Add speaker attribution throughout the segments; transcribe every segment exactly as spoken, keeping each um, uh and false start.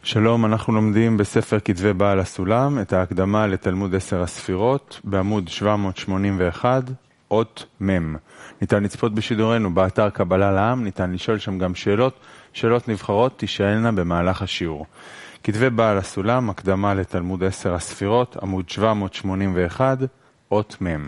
Speaker 1: שלום, אנחנו לומדים בספר כתבי בעל הסולם את ההקדמה לתלמוד עשר הספירות בעמוד שבע מאות שמונים ואחת, אות מם. ניתן לצפות בשידורנו באתר קבלה לעם, ניתן לשאול שם גם שאלות, שאלות נבחרות תישאלנה במהלך השיעור. כתבי בעל הסולם, הקדמה לתלמוד עשר הספירות, עמוד שבע מאות שמונים ואחת, אות מם.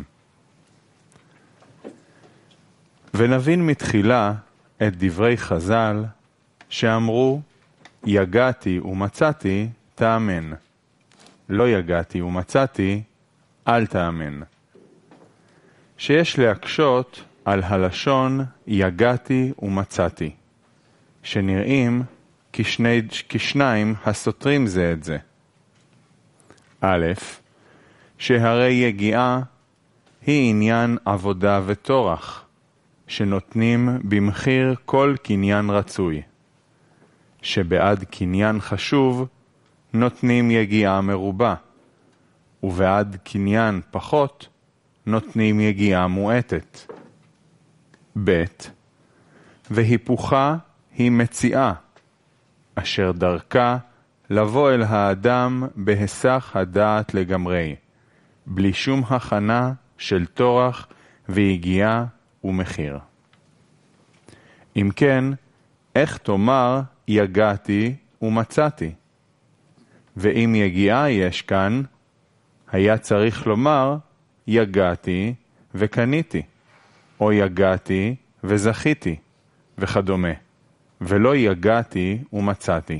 Speaker 1: ונבין מתחילה את דברי חז"ל שאמרו, יגעתי ומצאתי, תאמן. לא יגעתי ומצאתי, אל תאמן. שיש להקשות על הלשון יגעתי ומצאתי, שנראים כשני, כשניים הסותרים זה את זה. א', שהרי יגיעה היא עניין עבודה ותורח, שנותנים במחיר כל קניין רצוי. שבעד קניין חשוב נותנים יגיעה מרובה, ובעד קניין פחות נותנים יגיעה מועטת. ב' והיפוכה היא מציאה, אשר דרכה לבוא אל האדם בהיסח הדעת לגמרי, בלי שום הכנה של תורח ויגיעה ומחיר. אם כן, איך תאמר יגעתי ומצאתי? ואם יגיעה יש כאן, היה צריך לומר יגעתי וקניתי, או יגעתי וזכיתי, וכדומה, ולא יגעתי ומצאתי.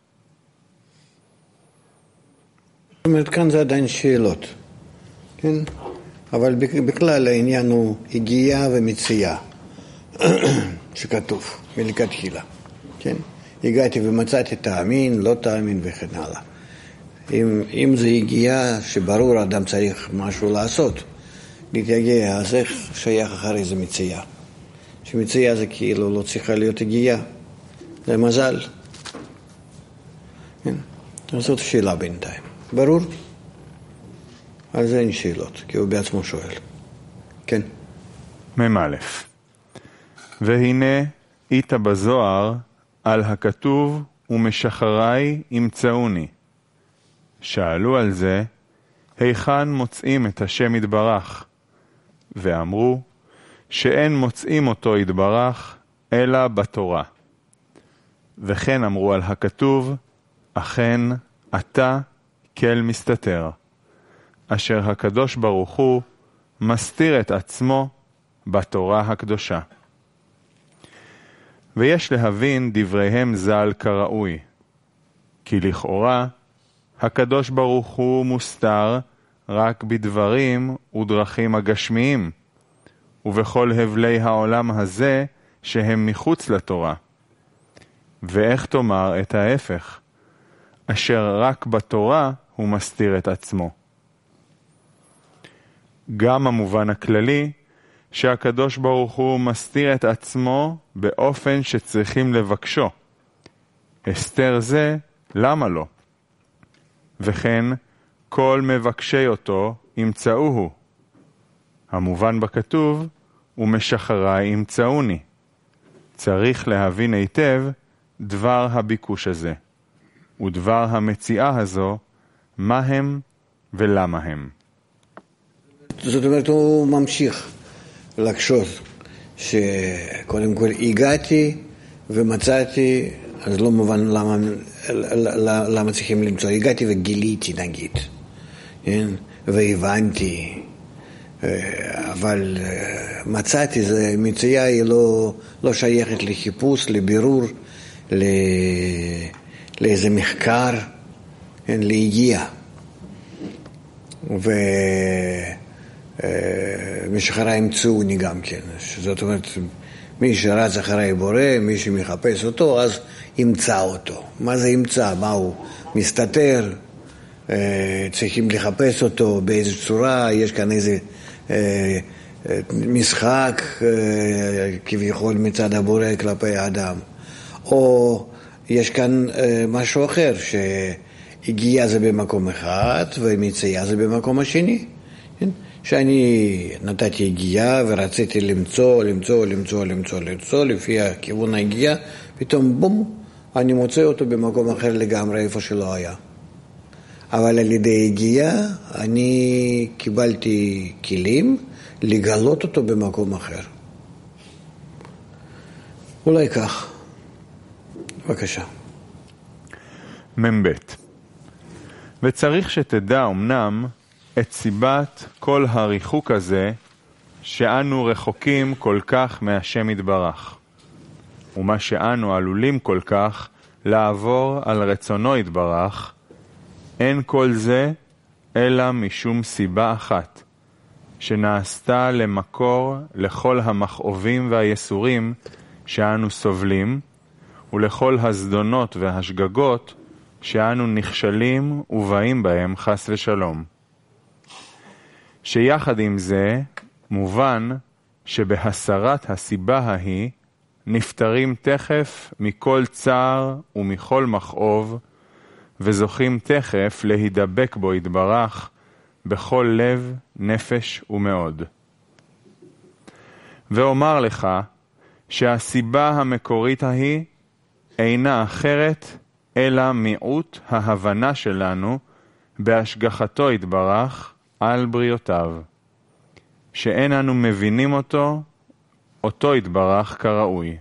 Speaker 2: זאת אומרת, כאן זה עדיין שאלות, כן? אבל בכלל העניין הוא הגיעה ומציאה, שכתוב מלכתחילה, כן? הגעתי ומצאתי תאמין, לא תאמין וכן הלאה. אם, אם זה הגיעה שברור אדם צריך משהו לעשות, להתייגע, אז איך שייך אחרי זה מציאה? שמציאה זה כאילו לא צריכה להיות הגיעה, זה מזל. כן? זאת שאלה בינתיים. ברור? על זה אין שאלות, כי הוא בעצמו שואל. כן?
Speaker 1: ממ א' והנה איתה בזוהר על הכתוב ומשחרי ימצאוני. שאלו על זה, היכן מוצאים את השם יתברך? ואמרו, שאין מוצאים אותו יתברך, אלא בתורה. וכן אמרו על הכתוב, אכן אתה כל מסתתר, אשר הקדוש ברוך הוא מסתיר את עצמו בתורה הקדושה. ויש להבין דבריהם ז"ל כראוי, כי לכאורה הקדוש ברוך הוא מוסתר רק בדברים ודרכים הגשמיים, ובכל הבלי העולם הזה שהם מחוץ לתורה. ואיך תאמר את ההפך, אשר רק בתורה הוא מסתיר את עצמו. גם המובן הכללי, שהקדוש ברוך הוא מסתיר את עצמו באופן שצריכים לבקשו. הסתר זה, למה לא? וכן, כל מבקשי אותו ימצאוהו. המובן בכתוב, ומשחרי ימצאוני. צריך להבין היטב דבר הביקוש הזה, ודבר המציאה הזו, מה הם ולמה הם.
Speaker 2: זאת אומרת, הוא ממשיך לחשוב שקודם כל הגעתי ומצאתי, אז לא מובן למה, למה צריכים למצוא. הגעתי וגיליתי נגיד, כן? והבנתי, אבל מצאתי, זה מציאה היא לא, לא שייכת לחיפוש, לבירור, לא, לאיזה מחקר, כן? להגיע. ו... משחרי ימצאוני גם כן, זאת אומרת, מי שרץ אחרי בורא, מי שמחפש אותו, אז ימצא אותו. מה זה ימצא? מה הוא? מסתתר, צריכים לחפש אותו באיזו צורה, יש כאן איזה משחק כביכול מצד הבורא כלפי האדם, או יש כאן משהו אחר, שהגיע זה במקום אחד ומציאה זה במקום השני, כן? שאני נתתי הגיעה ורציתי למצוא, למצוא, למצוא, למצוא, למצוא, לפי הכיוון ההגיעה, פתאום בום, אני מוצא אותו במקום אחר לגמרי, איפה שלא היה. אבל על ידי הגיעה, אני קיבלתי כלים לגלות אותו במקום אחר. אולי כך. בבקשה.
Speaker 1: ממבט. וצריך שתדע אמנם את סיבת כל הריחוק הזה שאנו רחוקים כל כך מהשם יתברך, ומה שאנו עלולים כל כך לעבור על רצונו יתברך, אין כל זה אלא משום סיבה אחת, שנעשתה למקור לכל המכאובים והייסורים שאנו סובלים, ולכל הזדונות והשגגות שאנו נכשלים ובאים בהם חס ושלום. שיחד עם זה מובן שבהסרת הסיבה ההיא נפטרים תכף מכל צער ומכל מכאוב, וזוכים תכף להידבק בו יתברך בכל לב, נפש ומאוד. ואומר לך שהסיבה המקורית ההיא אינה אחרת אלא מיעוט ההבנה שלנו בהשגחתו יתברך על בריאותיו, שאין אנו מבינים אותו, אותו יתברך כראוי.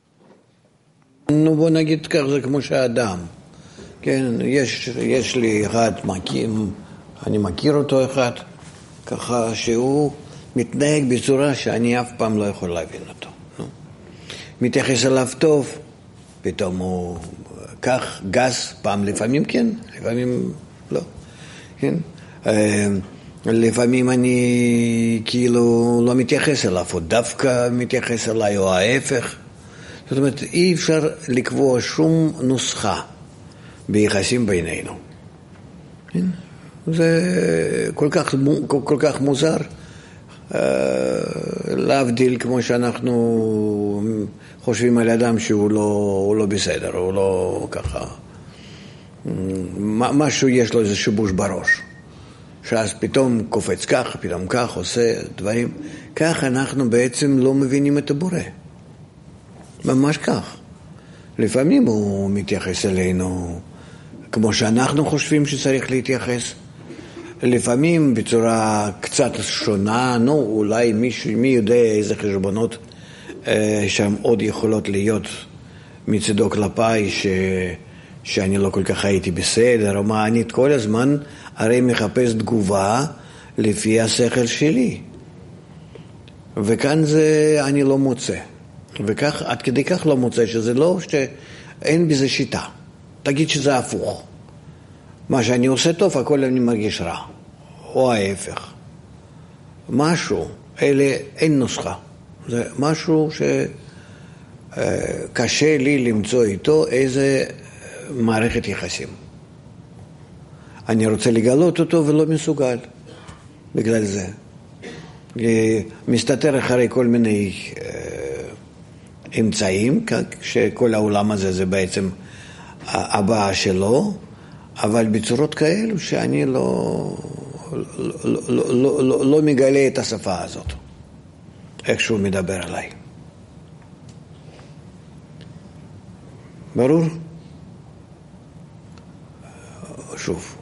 Speaker 2: נו בוא נגיד כך, זה כמו שהאדם, כן, יש, יש לי אחד, מכיר, אני מכיר אותו אחד, ככה שהוא מתנהג בצורה שאני אף פעם לא יכול להבין אותו. נו. מתייחס אליו טוב, פתאום הוא כך גס, פעם לפעמים כן, לפעמים לא, כן. לפעמים אני כאילו לא מתייחס אליו, או דווקא מתייחס אליי, או ההפך. זאת אומרת, אי אפשר לקבוע שום נוסחה ביחסים בינינו. זה כל כך, כל, כל כך מוזר, להבדיל כמו שאנחנו חושבים על אדם שהוא לא, הוא לא בסדר, הוא לא ככה, משהו יש לו איזה שיבוש בראש. שאז פתאום קופץ כך, פתאום כך, עושה דברים. כך אנחנו בעצם לא מבינים את הבורא. ממש כך. לפעמים הוא מתייחס אלינו כמו שאנחנו חושבים שצריך להתייחס. לפעמים בצורה קצת שונה, נו, אולי מישהו, מי יודע איזה חשבונות אה, שם עוד יכולות להיות מצדו כלפיי ש... שאני לא כל כך הייתי בסדר, או מה, אני כל הזמן הרי מחפש תגובה לפי השכל שלי. וכאן זה אני לא מוצא. וכך, עד כדי כך לא מוצא, שזה לא, שאין בזה שיטה. תגיד שזה הפוך. מה שאני עושה טוב, הכל אני מרגיש רע. או ההפך. משהו, אלה אין נוסחה. זה משהו שקשה לי למצוא איתו איזה מערכת יחסים. אני רוצה לגלות אותו ולא מסוגל בגלל זה. מסתתר אחרי כל מיני אמצעים, שכל העולם הזה זה בעצם הבאה שלו, אבל בצורות כאלו שאני לא, לא, לא, לא, לא, לא מגלה את השפה הזאת, איך שהוא מדבר עליי. ברור? שוב.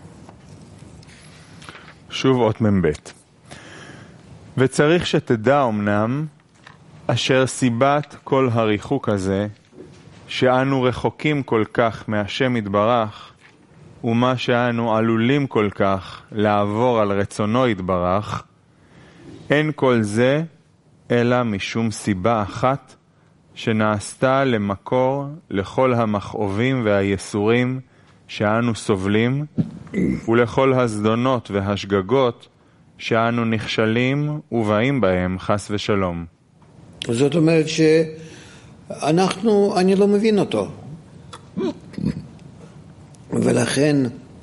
Speaker 1: שוב אות ממבט. וצריך שתדע אמנם אשר סיבת כל הריחוק הזה שאנו רחוקים כל כך מהשם יתברך, ומה שאנו עלולים כל כך לעבור על רצונו יתברך, אין כל זה אלא משום סיבה אחת שנעשתה למקור לכל המכאובים והייסורים שאנו סובלים, ולכל הזדונות והשגגות שאנו נכשלים ובאים בהם חס ושלום.
Speaker 2: זאת אומרת שאנחנו, אני לא מבין אותו. ולכן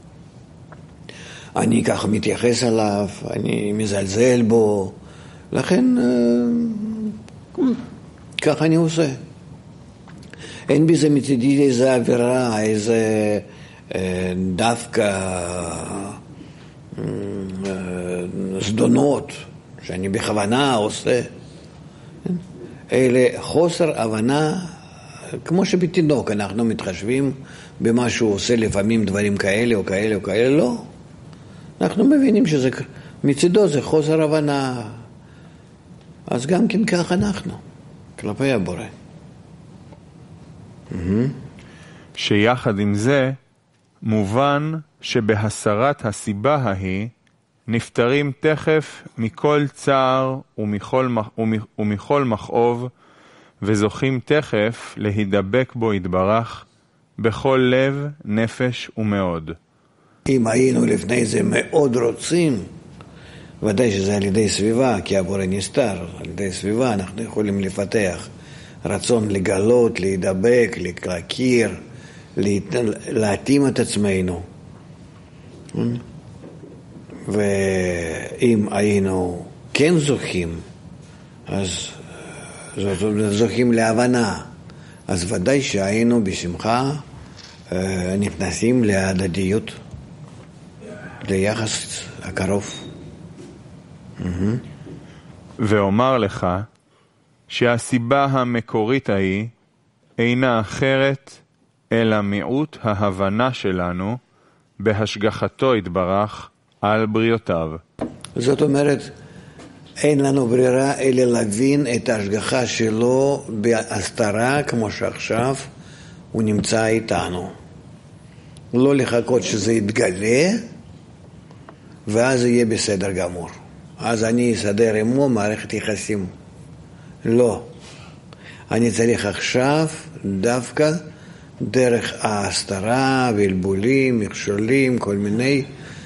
Speaker 2: אני ככה מתייחס עליו, אני מזלזל בו, לכן ככה אני עושה. אין בזה מצידי איזה עבירה, איזה דווקא זדונות שאני בכוונה עושה. אלה חוסר הבנה כמו שבתינוק אנחנו מתחשבים במה שהוא עושה לפעמים דברים כאלה או כאלה או כאלה, לא. אנחנו מבינים שזה, מצידו זה חוסר הבנה. אז גם כן כך אנחנו, כלפי הבורא.
Speaker 1: שיחד עם זה, מובן שבהסרת הסיבה ההיא, נפטרים תכף מכל צער ומכל, ומכל מכאוב, וזוכים תכף להידבק בו יתברך, בכל לב, נפש ומאוד.
Speaker 2: אם היינו לפני זה מאוד רוצים, ודאי שזה על ידי סביבה, כי הבורא נסתר, על ידי סביבה אנחנו יכולים לפתח רצון לגלות, להידבק, להכיר, להתאים את עצמנו. ואם היינו כן זוכים, אז זוכים להבנה, אז ודאי שהיינו בשמחה נכנסים להדדיות, ליחס הקרוב.
Speaker 1: ואומר לך שהסיבה המקורית ההיא אינה אחרת אלא מיעוט ההבנה שלנו בהשגחתו יתברך על בריאותיו.
Speaker 2: זאת אומרת, אין לנו ברירה אלא להבין את ההשגחה שלו בהסתרה, כמו שעכשיו הוא נמצא איתנו. לא לחכות שזה יתגלה, ואז יהיה בסדר גמור. אז אני אסדר עמו מערכת יחסים. לא. אני צריך עכשיו דווקא דרך ההסתרה, בלבולים, מכשולים, כל מיני,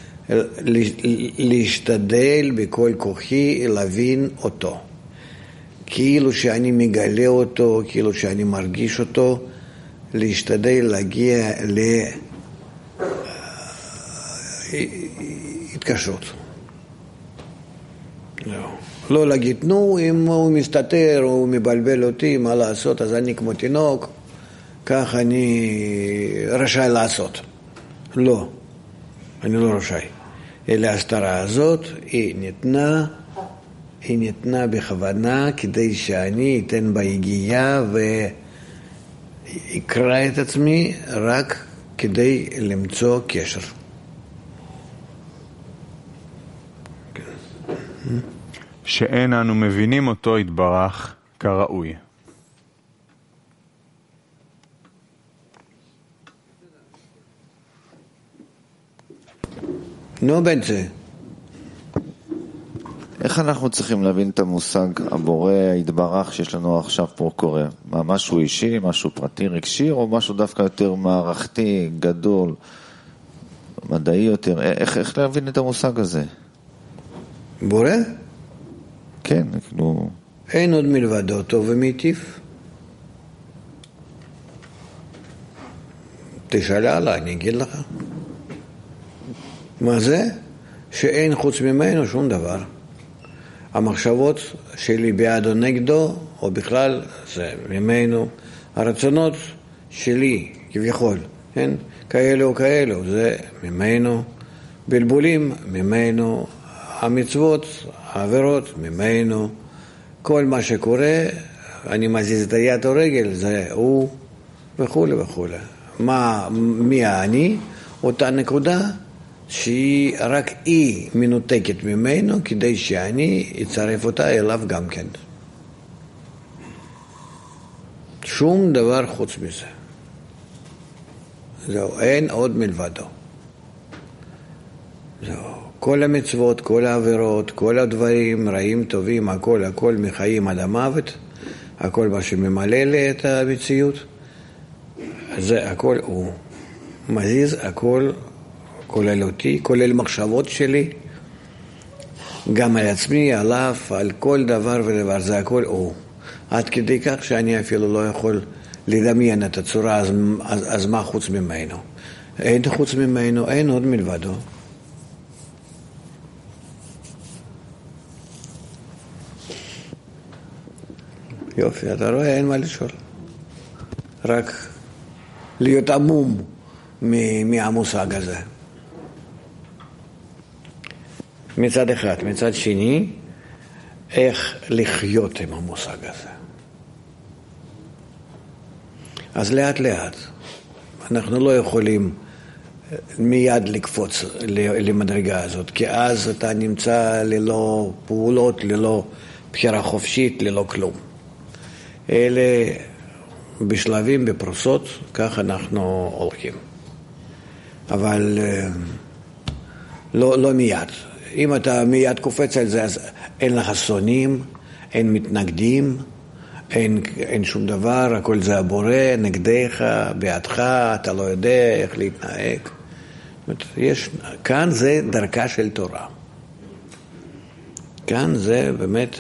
Speaker 2: להשתדל בכל כוחי להבין אותו. כאילו שאני מגלה אותו, כאילו שאני מרגיש אותו, להשתדל להגיע להתקשרות. לא. לא להגיד, נו, אם הוא מסתתר או הוא מבלבל אותי, מה לעשות, אז אני כמו תינוק, כך אני רשאי לעשות. לא, אני לא רשאי. אלא ההסתרה הזאת, היא ניתנה, היא ניתנה בכוונה, כדי שאני אתן בה הגיעה ואקרא את עצמי רק כדי למצוא קשר.
Speaker 1: שאין אנו מבינים אותו יתברך כראוי.
Speaker 2: נו בנצה.
Speaker 3: איך אנחנו צריכים להבין את המושג הבורא יתברך שיש לנו עכשיו פה קורא? מה, משהו אישי, משהו פרטי, רגשי, או משהו דווקא יותר מערכתי, גדול, מדעי יותר? איך, איך להבין את המושג הזה?
Speaker 2: בורא?
Speaker 3: כן, כאילו...
Speaker 2: אין עוד מלבדו טוב ומיטיב. תשאל עליי, אני אגיד לך. מה זה? שאין חוץ ממנו שום דבר. המחשבות שלי בעד או נגדו, או בכלל, זה ממנו. הרצונות שלי, כביכול, כן? כאלו או כאלו, זה ממנו. בלבולים, ממנו. המצוות, העבירות, ממנו. כל מה שקורה, אני מזיז את היד או רגל, זה הוא, וכו' וכו'. מה, מי אני? אותה נקודה שהיא, רק היא מנותקת ממנו, כדי שאני אצרף אותה אליו גם כן. שום דבר חוץ מזה. זהו, אין עוד מלבדו. זהו. כל המצוות, כל העבירות, כל הדברים, רעים, טובים, הכל, הכל מחיים עד המוות, הכל מה שממלא לי את המציאות, זה הכל הוא. מזיז הכל, כולל אותי, כולל מחשבות שלי, גם על עצמי, עליו, על כל דבר ודבר, זה הכל הוא. עד כדי כך שאני אפילו לא יכול לדמיין את הצורה, אז, אז, אז מה חוץ ממנו? אין חוץ ממנו, אין עוד מלבדו. יופי, אתה רואה, אין מה לשאול. רק להיות עמום מהמושג הזה. מצד אחד. מצד שני, איך לחיות עם המושג הזה. אז לאט לאט. אנחנו לא יכולים מיד לקפוץ למדרגה הזאת, כי אז אתה נמצא ללא פעולות, ללא בחירה חופשית, ללא כלום. אלה בשלבים, בפרוסות, כך אנחנו הולכים. אבל לא, לא מיד. אם אתה מיד קופץ על זה, אז אין לך שונאים, אין מתנגדים, אין, אין שום דבר, הכל זה הבורא, נגדך, בעדך, אתה לא יודע איך להתנהג. יש, כאן זה דרכה של תורה. כאן זה באמת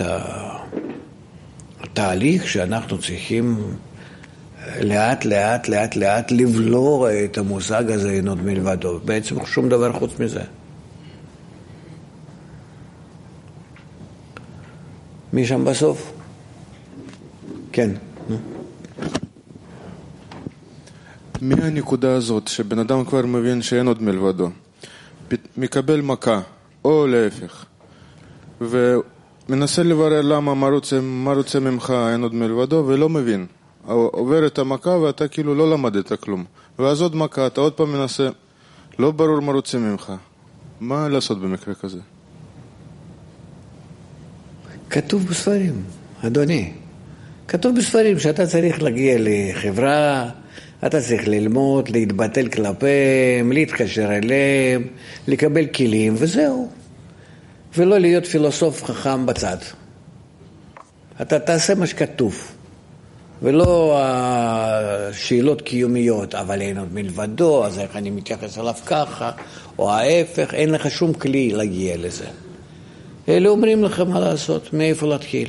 Speaker 2: התהליך שאנחנו צריכים לאט לאט לאט לאט לבלור את המושג הזה אין עוד מלבדו. בעצם שום דבר חוץ מזה. מי שם בסוף? כן.
Speaker 4: מהנקודה הזאת שבן אדם כבר מבין שאין עוד מלבדו, מקבל מכה או להפך, ומנסה לברר למה, מה רוצה, מה רוצה ממך אין עוד מלבדו, ולא מבין. עובר את המכה ואתה כאילו לא למדת כלום, ואז עוד מכה, אתה עוד פעם מנסה, לא ברור מה רוצה ממך. מה לעשות במקרה כזה?
Speaker 2: כתוב בספרים, אדוני. כתוב בספרים שאתה צריך להגיע לחברה, אתה צריך ללמוד, להתבטל כלפיהם, להתקשר אליהם, לקבל כלים, וזהו. ולא להיות פילוסוף חכם בצד. אתה תעשה מה שכתוב. ולא שאלות קיומיות, אבל אין עוד מלבדו, אז איך אני מתייחס אליו ככה, או ההפך, אין לך שום כלי להגיע לזה. אלה אומרים לך מה לעשות, מאיפה להתחיל.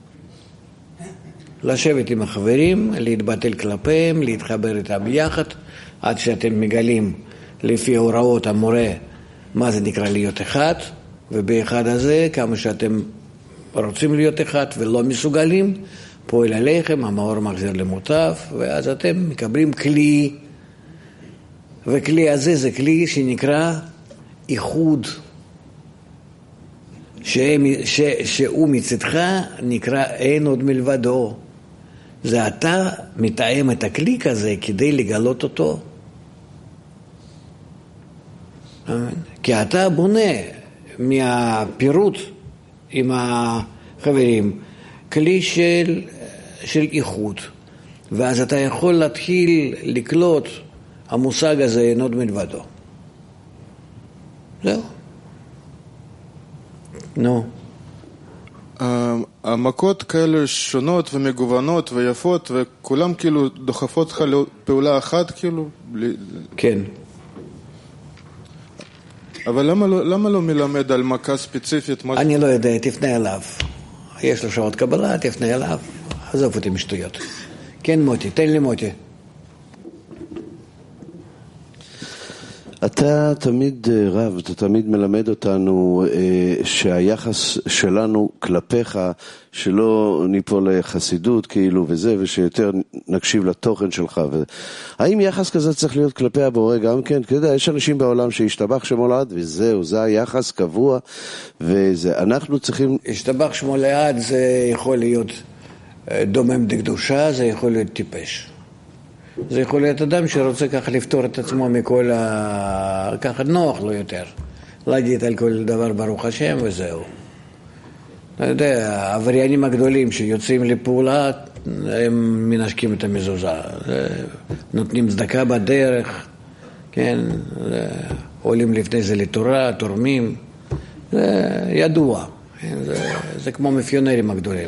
Speaker 2: לשבת עם החברים, להתבטל כלפיהם, להתחבר איתם ביחד, עד שאתם מגלים לפי הוראות המורה מה זה נקרא להיות אחד, ובאחד הזה כמה שאתם רוצים להיות אחד ולא מסוגלים, פועל עליכם, המאור מחזיר למוטב, ואז אתם מקבלים כלי, וכלי הזה זה כלי שנקרא איחוד, ש... ש... שהוא מצדך נקרא אין עוד מלבדו. זה אתה מתאם את הכלי כזה כדי לגלות אותו. כי אתה בונה מהפירוט עם החברים כלי של, של איחוד, ואז אתה יכול להתחיל לקלוט המושג הזה אין עוד מלבדו. זהו. נו.
Speaker 4: המכות כאלה שונות ומגוונות ויפות, וכולם כאילו דוחפות לך לפעולה אחת כאילו?
Speaker 2: כן.
Speaker 4: אבל למה לא, למה לא מלמד על מכה ספציפית?
Speaker 2: אני לא יודע, תפנה אליו. יש לו שעות קבלה, תפנה אליו. עזוב אותי משטויות. כן מוטי, תן לי מוטי.
Speaker 5: אתה תמיד, רב, אתה תמיד מלמד אותנו אה, שהיחס שלנו כלפיך, שלא ניפול לחסידות כאילו וזה, ושיותר נקשיב לתוכן שלך. ו... האם יחס כזה צריך להיות כלפי הבורא גם כן? כי יודע, יש אנשים בעולם שהשתבח שמו לעד, וזהו, זה היחס קבוע, ואנחנו צריכים... השתבח שמו לעד זה יכול להיות דומם דקדושה, זה יכול להיות טיפש. זה יכול להיות אדם שרוצה ככה לפתור את עצמו מכל ה... ככה נוח לו יותר. להגיד על כל דבר ברוך השם וזהו. אתה יודע, העבריינים הגדולים שיוצאים לפעולה, הם מנשקים את המזוזה. נותנים צדקה בדרך, כן, עולים לפני זה לתורה, תורמים. זה ידוע. זה, זה כמו מאפיונרים הגדולים.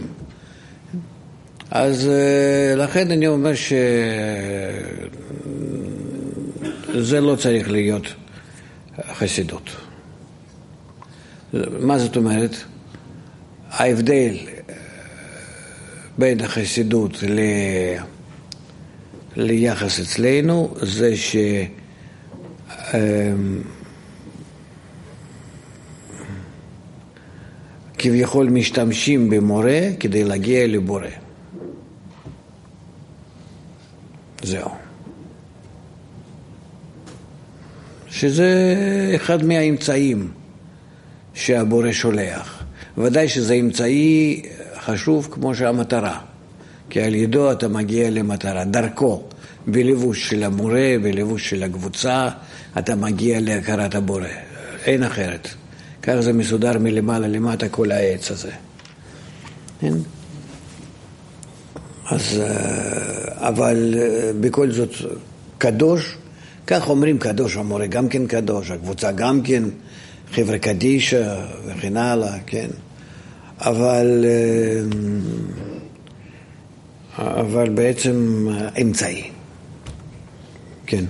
Speaker 5: אז לכן אני אומר שזה לא צריך להיות חסידות. מה זאת אומרת? ההבדל בין החסידות ל... ליחס אצלנו זה ש... כביכול משתמשים במורה כדי להגיע לבורא. זהו. שזה אחד מהאמצעים שהבורא שולח. ודאי שזה אמצעי חשוב כמו שהמטרה. כי על ידו אתה מגיע למטרה, דרכו.
Speaker 2: בלבוש של המורה, בלבוש של הקבוצה, אתה מגיע להכרת הבורא. אין אחרת. כך זה מסודר מלמעלה למטה כל העץ הזה. אין? אז, אבל בכל זאת קדוש, כך אומרים קדוש המורה, גם כן קדוש, הקבוצה גם כן, חבר'ה קדישה וכן הלאה, כן? אבל, אבל בעצם אמצעי, כן.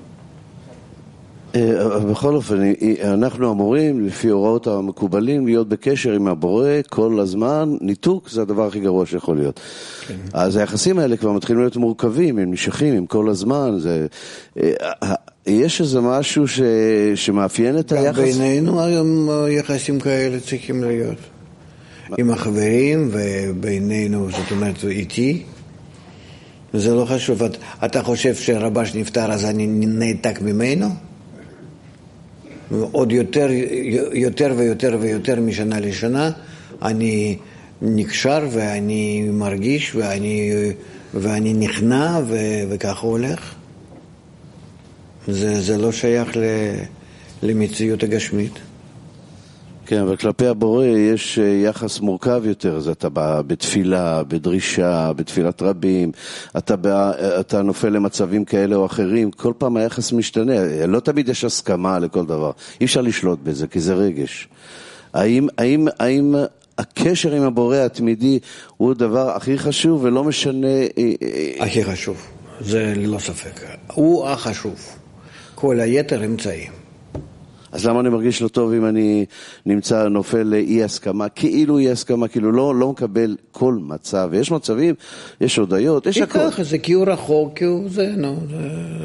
Speaker 5: בכל אופן, אנחנו אמורים, לפי הוראות המקובלים, להיות בקשר עם הבורא כל הזמן. ניתוק זה הדבר הכי גרוע שיכול להיות. כן. אז היחסים האלה כבר מתחילים להיות מורכבים, הם נמשכים עם כל הזמן. זה, יש איזה משהו ש, שמאפיין את היחס?
Speaker 2: גם בינינו היום יחסים כאלה צריכים להיות. עם החברים ובינינו, זאת אומרת, איתי. זה לא חשוב. אתה חושב שרבש נפטר אז אני נעתק ממנו? עוד יותר, יותר ויותר ויותר משנה לשנה אני נקשר ואני מרגיש ואני, ואני נכנע ו, וכך הולך. זה, זה לא שייך ל, למציאות הגשמית.
Speaker 5: כן, אבל כלפי הבורא יש יחס מורכב יותר, אז אתה בא בתפילה, בדרישה, בתפילת רבים, אתה, בא, אתה נופל למצבים כאלה או אחרים, כל פעם היחס משתנה, לא תמיד יש הסכמה לכל דבר, אי אפשר לשלוט בזה, כי זה רגש. האם, האם, האם הקשר עם הבורא התמידי הוא הדבר הכי חשוב ולא משנה...
Speaker 2: הכי חשוב, זה ללא ספק, הוא החשוב, כל היתר אמצעים.
Speaker 5: אז למה אני מרגיש לא טוב אם אני נמצא נופל לאי הסכמה, כאילו אי הסכמה, כאילו לא, לא מקבל כל מצב, ויש מצבים, יש הודיות, יש הכל.
Speaker 2: ככה, זה כי הוא רחוק, כי הוא זה, נו, זה...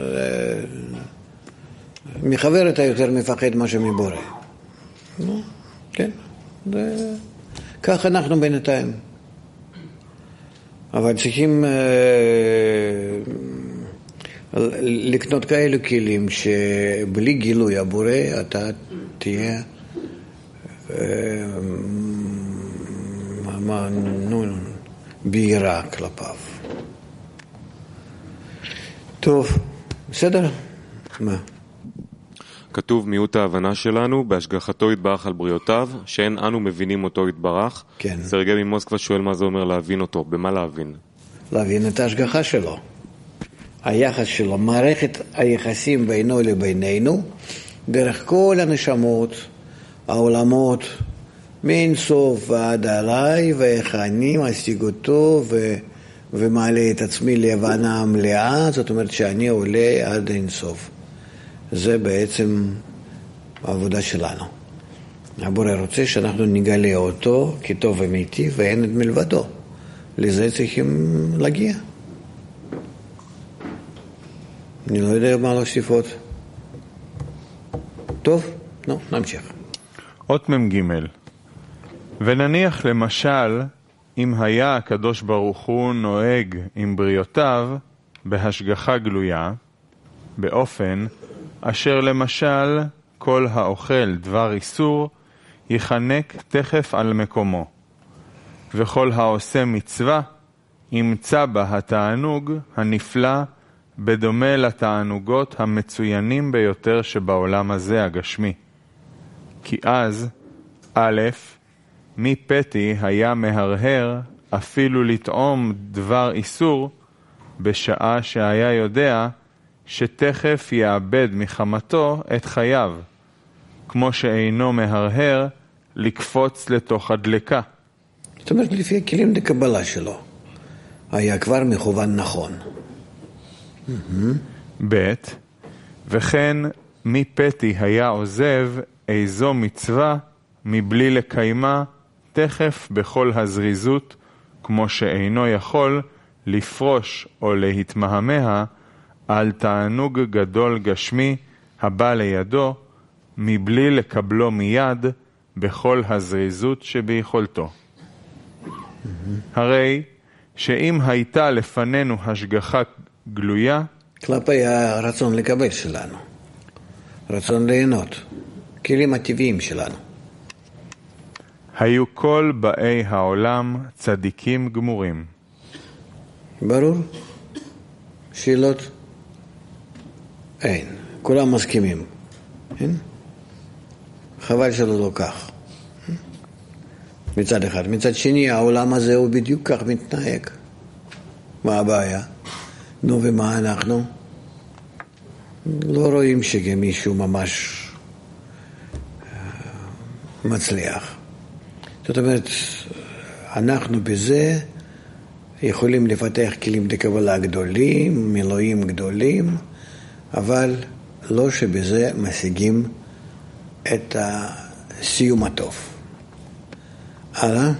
Speaker 2: מחבר אתה יותר מפחד מה שמבורא. נו, כן, זה... כך אנחנו בינתיים. אבל צריכים... לקנות כאלו כלים שבלי גילוי הבורא אתה תהיה מה, נו, בהירה כלפיו. טוב, בסדר? מה?
Speaker 6: כתוב מיעוט ההבנה שלנו בהשגחתו יתברך על בריאותיו, שאין אנו מבינים אותו יתברך.
Speaker 2: כן.
Speaker 6: סרגל ממוסקבה שואל מה זה אומר להבין אותו, במה להבין?
Speaker 2: להבין את ההשגחה שלו. היחס שלו, מערכת היחסים בינו לבינינו, דרך כל הנשמות, העולמות, מאין סוף ועד עליי, ואיך אני משיג אותו ו... ומעלה את עצמי להבנה מלאה, זאת אומרת שאני עולה עד אין סוף. זה בעצם העבודה שלנו. הבורא רוצה שאנחנו נגלה אותו כטוב אמיתי ואין את מלבדו. לזה צריכים להגיע. אני לא יודע מה להוסיף עוד. טוב, נו, נמשיך.
Speaker 1: אות מ"ג. ונניח למשל, אם היה הקדוש ברוך הוא נוהג עם בריאותיו בהשגחה גלויה, באופן אשר למשל כל האוכל דבר איסור יחנק תכף על מקומו, וכל העושה מצווה ימצא בה התענוג הנפלא בדומה לתענוגות המצוינים ביותר שבעולם הזה הגשמי. כי אז, א', מי פתי היה מהרהר אפילו לטעום דבר איסור בשעה שהיה יודע שתכף יאבד מחמתו את חייו, כמו שאינו מהרהר לקפוץ לתוך הדלקה.
Speaker 2: זאת אומרת, לפי הכלים לקבלה שלו, היה כבר מכוון נכון.
Speaker 1: ב' וכן מי פתי היה עוזב איזו מצווה מבלי לקיימה תכף בכל הזריזות, כמו שאינו יכול לפרוש או להתמהמה על תענוג גדול גשמי הבא לידו, מבלי לקבלו מיד בכל הזריזות שביכולתו. הרי שאם הייתה לפנינו השגחה גלויה,
Speaker 2: כלפי הרצון לקבל שלנו, רצון ליהנות, כלים הטבעיים שלנו,
Speaker 1: היו כל באי העולם צדיקים גמורים.
Speaker 2: ברור? שאלות? אין, כולם מסכימים. אין? חבל שלא לא כך. מצד אחד. מצד שני, העולם הזה הוא בדיוק כך מתנהג. מה הבעיה? נו, ומה אנחנו? לא רואים שמישהו ממש מצליח. זאת אומרת, אנחנו בזה יכולים לפתח כלים לקבלה גדולים, מילואים גדולים, אבל לא שבזה משיגים את הסיום הטוב. הלאה?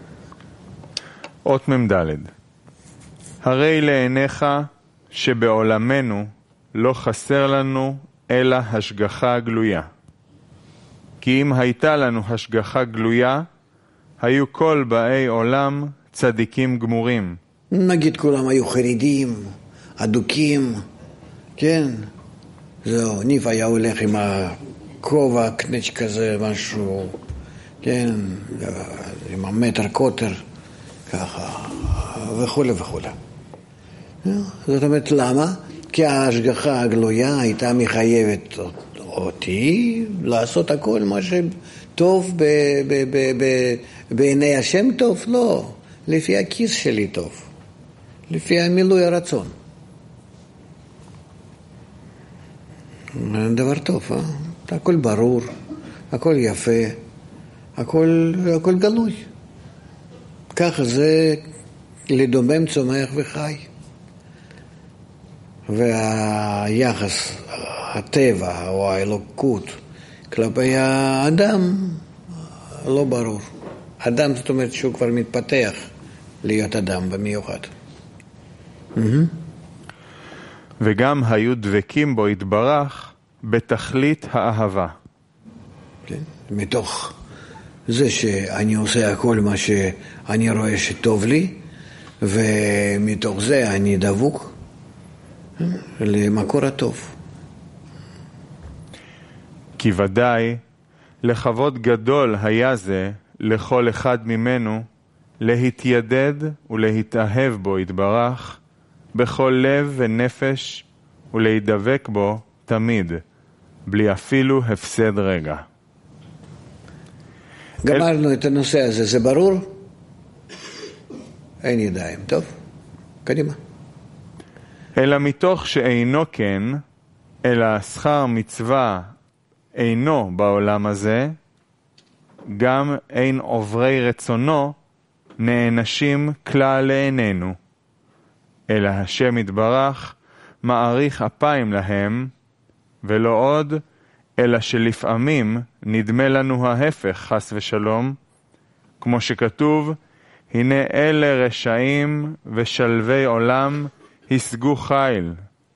Speaker 1: אות ממדלת. הרי לעיניך שבעולמנו לא חסר לנו אלא השגחה גלויה. כי אם הייתה לנו השגחה גלויה, היו כל באי עולם צדיקים גמורים.
Speaker 2: נגיד כולם היו חרדים, אדוקים, כן? זהו, ניף היה הולך עם הכובע, קנץ' כזה, משהו, כן? עם המטר קוטר, ככה, וכו' וכו'. זאת אומרת, למה? כי ההשגחה הגלויה הייתה מחייבת אותי לעשות הכל מה שטוב ב- ב- ב- ב- בעיני השם טוב, לא. לפי הכיס שלי טוב. לפי המילוי הרצון. דבר טוב, אה? הכל ברור, הכל יפה, הכל, הכל גלוי. ככה זה לדומם, צומח וחי. והיחס, הטבע או האלוקות כלפי האדם לא ברור. אדם זאת אומרת שהוא כבר מתפתח להיות אדם במיוחד.
Speaker 1: וגם היו דבקים בו התברך בתכלית האהבה.
Speaker 2: כן? מתוך זה שאני עושה הכל מה שאני רואה שטוב לי, ומתוך זה אני דבוק למקור הטוב.
Speaker 1: כי ודאי לכבוד גדול היה זה לכל אחד ממנו להתיידד ולהתאהב בו התברך בכל לב ונפש ולהידבק בו תמיד בלי אפילו הפסד רגע.
Speaker 2: גמרנו את הנושא הזה, זה ברור? אין ידיים, טוב, קדימה.
Speaker 1: אלא מתוך שאינו כן, אלא שכר מצווה אינו בעולם הזה, גם אין עוברי רצונו נענשים כלל לעינינו, אלא השם יתברך מעריך אפיים להם, ולא עוד, אלא שלפעמים נדמה לנו ההפך חס ושלום, כמו שכתוב, הנה אלה רשעים ושלבי עולם השגו חיל.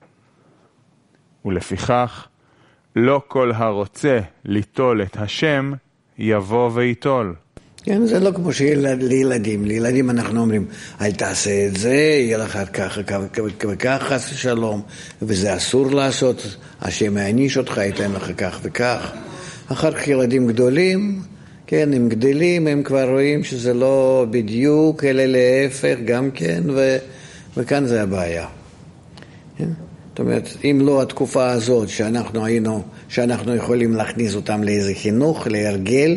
Speaker 1: ולפיכך, לא כל הרוצה ליטול את השם יבוא ויטול.
Speaker 2: כן, זה לא כמו שלילדים, לילדים אנחנו אומרים, אל תעשה את זה, יהיה לך ככה וכך חס ושלום, וזה אסור לעשות, השם יעניש אותך, ייתן לך כך וכך. אחר כך ילדים גדולים, כן, הם גדלים, הם כבר רואים שזה לא בדיוק, אלא להפך גם כן, ו, וכאן זה הבעיה. כן? זאת אומרת, אם לא התקופה הזאת שאנחנו היינו, שאנחנו יכולים להכניס אותם לאיזה חינוך, להרגל,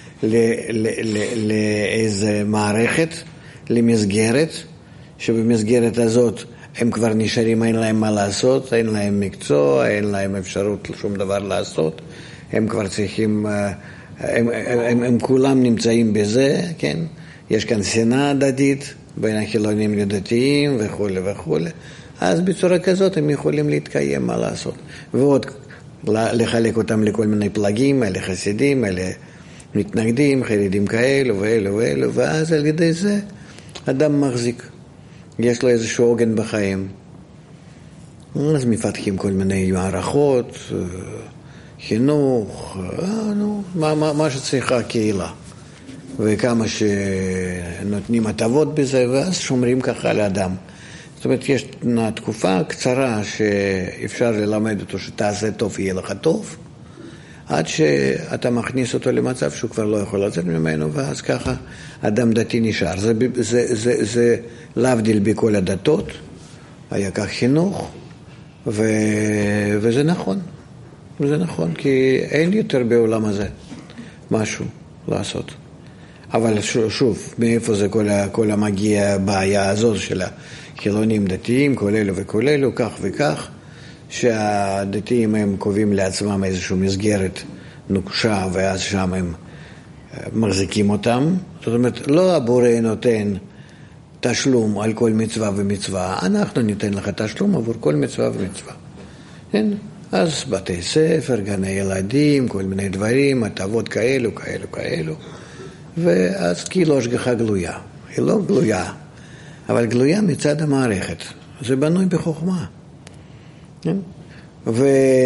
Speaker 2: לאיזה מערכת, למסגרת, שבמסגרת הזאת הם כבר נשארים, אין להם מה לעשות, אין להם מקצוע, אין להם אפשרות לשום דבר לעשות, הם כבר צריכים, הם, הם, הם, הם כולם נמצאים בזה, כן? יש כאן שנאה הדדית בין החילונים לדתיים וכו' וכו'. אז בצורה כזאת הם יכולים להתקיים, מה לעשות. ועוד לחלק אותם לכל מיני פלגים, אלה חסידים, אלה מתנגדים, חרדים כאלו ואלו ואלו, ואז על ידי זה אדם מחזיק. יש לו איזשהו עוגן בחיים. אז מפתחים כל מיני מערכות, חינוך, נו, מה, מה, מה שצריכה הקהילה. וכמה שנותנים הטבות בזה, ואז שומרים ככה לאדם. זאת אומרת, יש תקופה קצרה שאפשר ללמד אותו שתעשה טוב, יהיה לך טוב, עד שאתה מכניס אותו למצב שהוא כבר לא יכול לצאת ממנו, ואז ככה אדם דתי נשאר. זה, זה, זה, זה להבדיל בכל הדתות, היה כך חינוך, ו... וזה נכון, וזה נכון, כי אין יותר בעולם הזה משהו לעשות. אבל שוב, שוב מאיפה זה כל, ה... כל המגיע הבעיה הזאת של החילונים דתיים, כל אלו וכל אלו, כך וכך, שהדתיים הם קובעים לעצמם איזושהי מסגרת נוקשה, ואז שם הם מחזיקים אותם. זאת אומרת, לא הבורא נותן תשלום על כל מצווה ומצווה, אנחנו ניתן לך תשלום עבור כל מצווה ומצווה. כן? אז בתי ספר, גני ילדים, כל מיני דברים, הטבות כאלו, כאלו, כאלו. ואז כאילו השגחה גלויה. היא לא גלויה, אבל גלויה מצד המערכת. זה בנוי בחוכמה. כן? ו...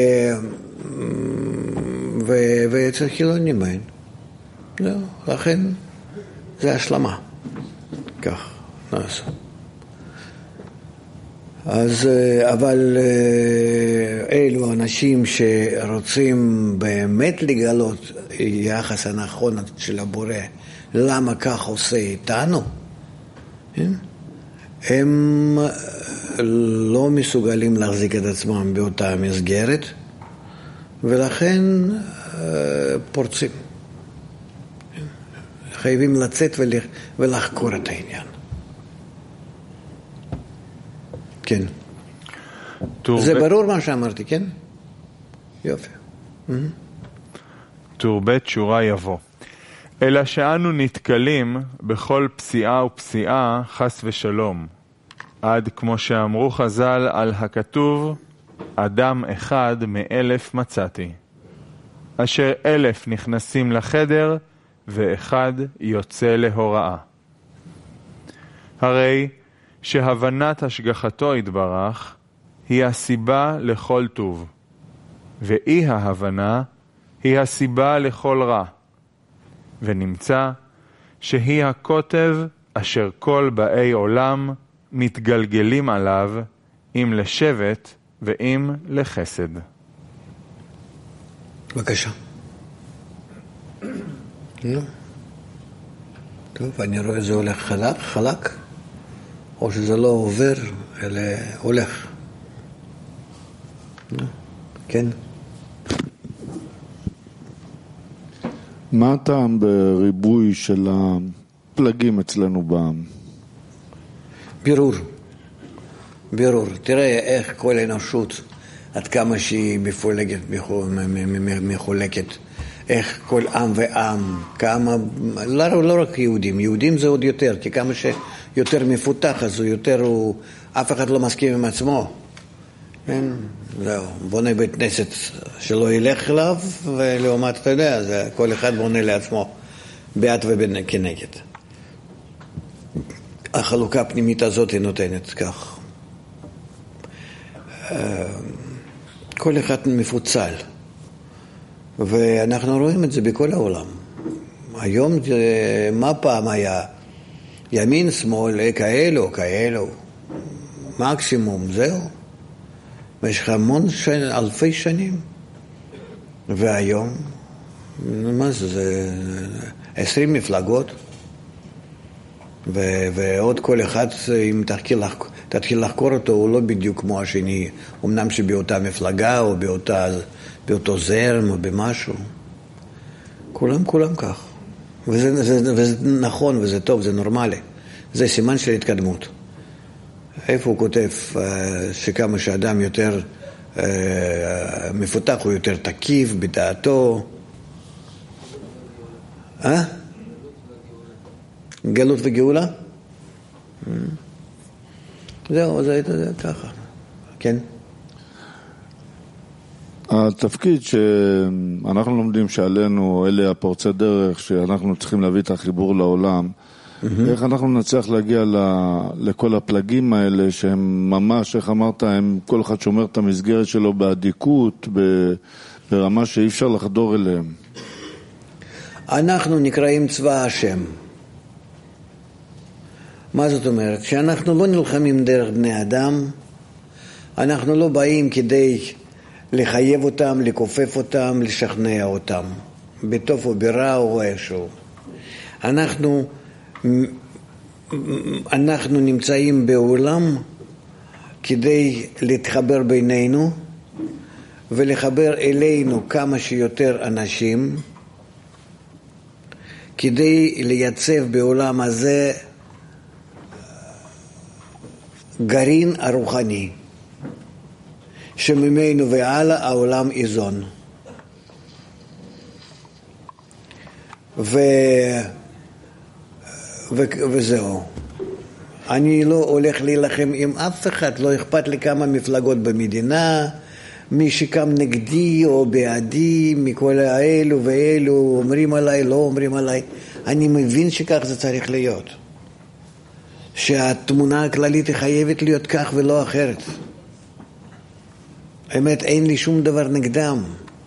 Speaker 2: ו... ואצל חילונים אין. זהו, לכן זה השלמה. כך נעשה. אז, אבל אלו אנשים שרוצים באמת לגלות יחס הנכון של הבורא, למה כך עושה איתנו, הם לא מסוגלים להחזיק את עצמם באותה מסגרת, ולכן פורצים. חייבים לצאת ולחקור את העניין. כן. זה ברור מה שאמרתי, כן? יופי.
Speaker 1: טור ב' שורה יבוא. אלא שאנו נתקלים בכל פסיעה ופסיעה חס ושלום. עד כמו שאמרו חז"ל על הכתוב, אדם אחד מאלף מצאתי. אשר אלף נכנסים לחדר ואחד יוצא להוראה. הרי שהבנת השגחתו יתברך היא הסיבה לכל טוב, ואי ההבנה היא הסיבה לכל רע, ונמצא שהיא הכותב אשר כל באי עולם מתגלגלים עליו, אם לשבט ואם לחסד.
Speaker 2: בבקשה. נו. טוב, אני רואה זה הולך חלק, חלק, או שזה לא עובר, אלא הולך. נו, כן.
Speaker 4: מה הטעם בריבוי של הפלגים אצלנו בעם?
Speaker 2: בירור. בירור. תראה איך כל האנושות, עד כמה שהיא מפולגת, מחולקת, איך כל עם ועם, כמה, לא, לא רק יהודים, יהודים זה עוד יותר, כי כמה שיותר מפותח, אז הוא יותר, הוא, אף אחד לא מסכים עם עצמו. כן? זהו, בונה בית כנסת שלא ילך אליו, ולעומת, אתה יודע, זה, כל אחד בונה לעצמו בעד וכנגד. החלוקה הפנימית הזאת היא נותנת כך. כל אחד מפוצל. ואנחנו רואים את זה בכל העולם. היום, מה פעם היה? ימין, שמאל, כאלו, כאלו. מקסימום, זהו. במשך המון שנים, אלפי שנים. והיום, מה זה? זה עשרים מפלגות. ו- ועוד כל אחד, אם תתחיל לחקור, תתחיל לחקור אותו, הוא לא בדיוק כמו השני. אמנם שבאותה מפלגה או באותה... באותו זרם או במשהו. כולם, כולם כך. וזה, זה, וזה נכון וזה טוב, זה נורמלי. זה סימן של התקדמות. איפה הוא כותב שכמה שאדם יותר מפותח, הוא יותר תקיף בדעתו. אה? גלות וגאולה? זהו, זה, זה, זה ככה. כן?
Speaker 4: התפקיד שאנחנו לומדים שעלינו, אלה הפורצי דרך, שאנחנו צריכים להביא את החיבור לעולם, mm-hmm. איך אנחנו נצליח להגיע ל, לכל הפלגים האלה, שהם ממש, איך אמרת, הם, כל אחד שומר את המסגרת שלו בעדיקות, ברמה שאי אפשר לחדור אליהם.
Speaker 2: אנחנו נקראים צבא השם. מה זאת אומרת? שאנחנו לא נלחמים דרך בני אדם, אנחנו לא באים כדי... לחייב אותם, לכופף אותם, לשכנע אותם, בטוב או ברע או איזשהו. אנחנו, אנחנו נמצאים בעולם כדי להתחבר בינינו ולחבר אלינו כמה שיותר אנשים, כדי לייצב בעולם הזה גרעין הרוחני, שממנו והלאה העולם איזון. ו... ו... וזהו. אני לא הולך להילחם עם אף אחד, לא אכפת לי כמה מפלגות במדינה, מי שקם נגדי או בעדי, מכל האלו ואלו, אומרים עליי, לא אומרים עליי. אני מבין שכך זה צריך להיות. שהתמונה הכללית היא חייבת להיות כך ולא אחרת. האמת, אין לי שום דבר נגדם.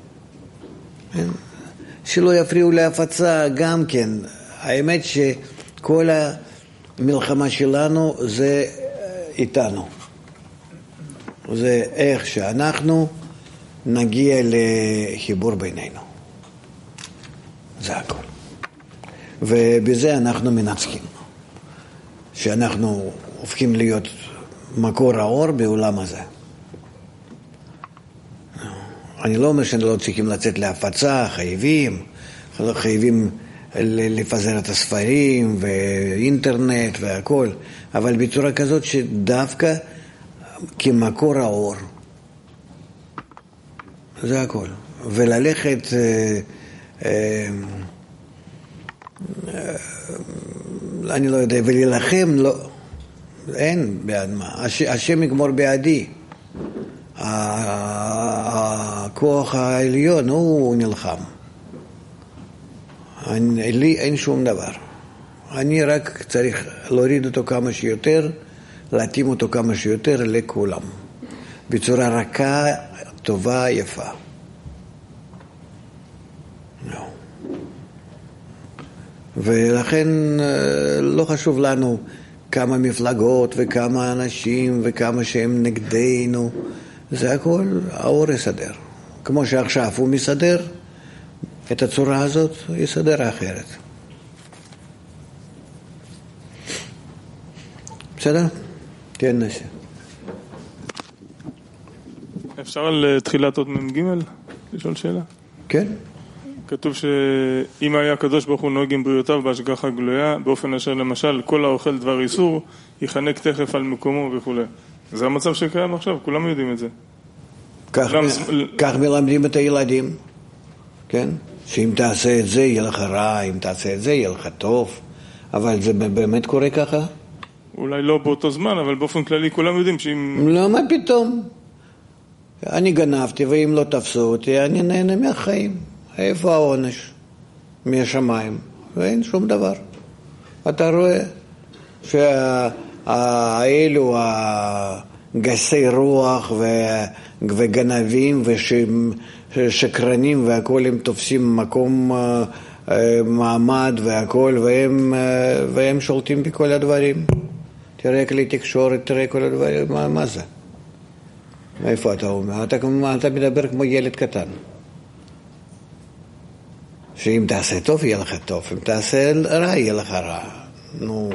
Speaker 2: שלא יפריעו להפצה גם כן. האמת שכל המלחמה שלנו זה איתנו. זה איך שאנחנו נגיע לחיבור בינינו. זה הכל. ובזה אנחנו מנצחים. שאנחנו הופכים להיות מקור האור בעולם הזה. אני לא אומר שלא צריכים לצאת להפצה, חייבים, חייבים לפזר את הספרים ואינטרנט והכל, אבל בצורה כזאת שדווקא כמקור האור. זה הכל. וללכת אה, אה, אה, אני לא יודע, ולהילחם לא, אין בעד מה. הש, השם יגמור בעדי. הכוח העליון הוא נלחם. אני, לי אין שום דבר. אני רק צריך להוריד אותו כמה שיותר, להתאים אותו כמה שיותר לכולם. בצורה רכה, טובה, יפה. No. ולכן לא חשוב לנו כמה מפלגות וכמה אנשים וכמה שהם נגדנו. זה הכל, האור יסדר. כמו שעכשיו הוא מסדר את הצורה הזאת, יסדר אחרת. בסדר? כן, נשא.
Speaker 7: אפשר על תחילת עוד מ"ג לשאול שאלה?
Speaker 2: כן.
Speaker 7: כתוב שאם היה הקדוש ברוך הוא נוהג עם בריאותיו בהשגחה גלויה, באופן אשר למשל כל האוכל דבר איסור, יחנק תכף על מקומו וכו'. זה המצב שקיים עכשיו, כולם יודעים את זה.
Speaker 2: כך, כך מלמדים את הילדים, כן? שאם תעשה את זה יהיה לך רע, אם תעשה את זה יהיה לך טוב, אבל זה באמת קורה ככה?
Speaker 7: אולי לא באותו זמן, אבל באופן כללי כולם יודעים שאם...
Speaker 2: לא, מה פתאום? אני גנבתי, ואם לא תפסו אותי, אני נהנה מהחיים. איפה העונש? מהשמיים. ואין שום דבר. אתה רואה שהאלו הגסי רוח וגנבים ושקרנים והכל, הם תופסים מקום, מעמד והכל, והם, והם שולטים בכל הדברים. תראה כלי תקשורת, תראה כל הדברים. מה, מה זה? איפה אתה אומר? אתה, אתה מדבר כמו ילד קטן. שאם תעשה טוב יהיה לך טוב, אם תעשה רע יהיה לך רע. נו,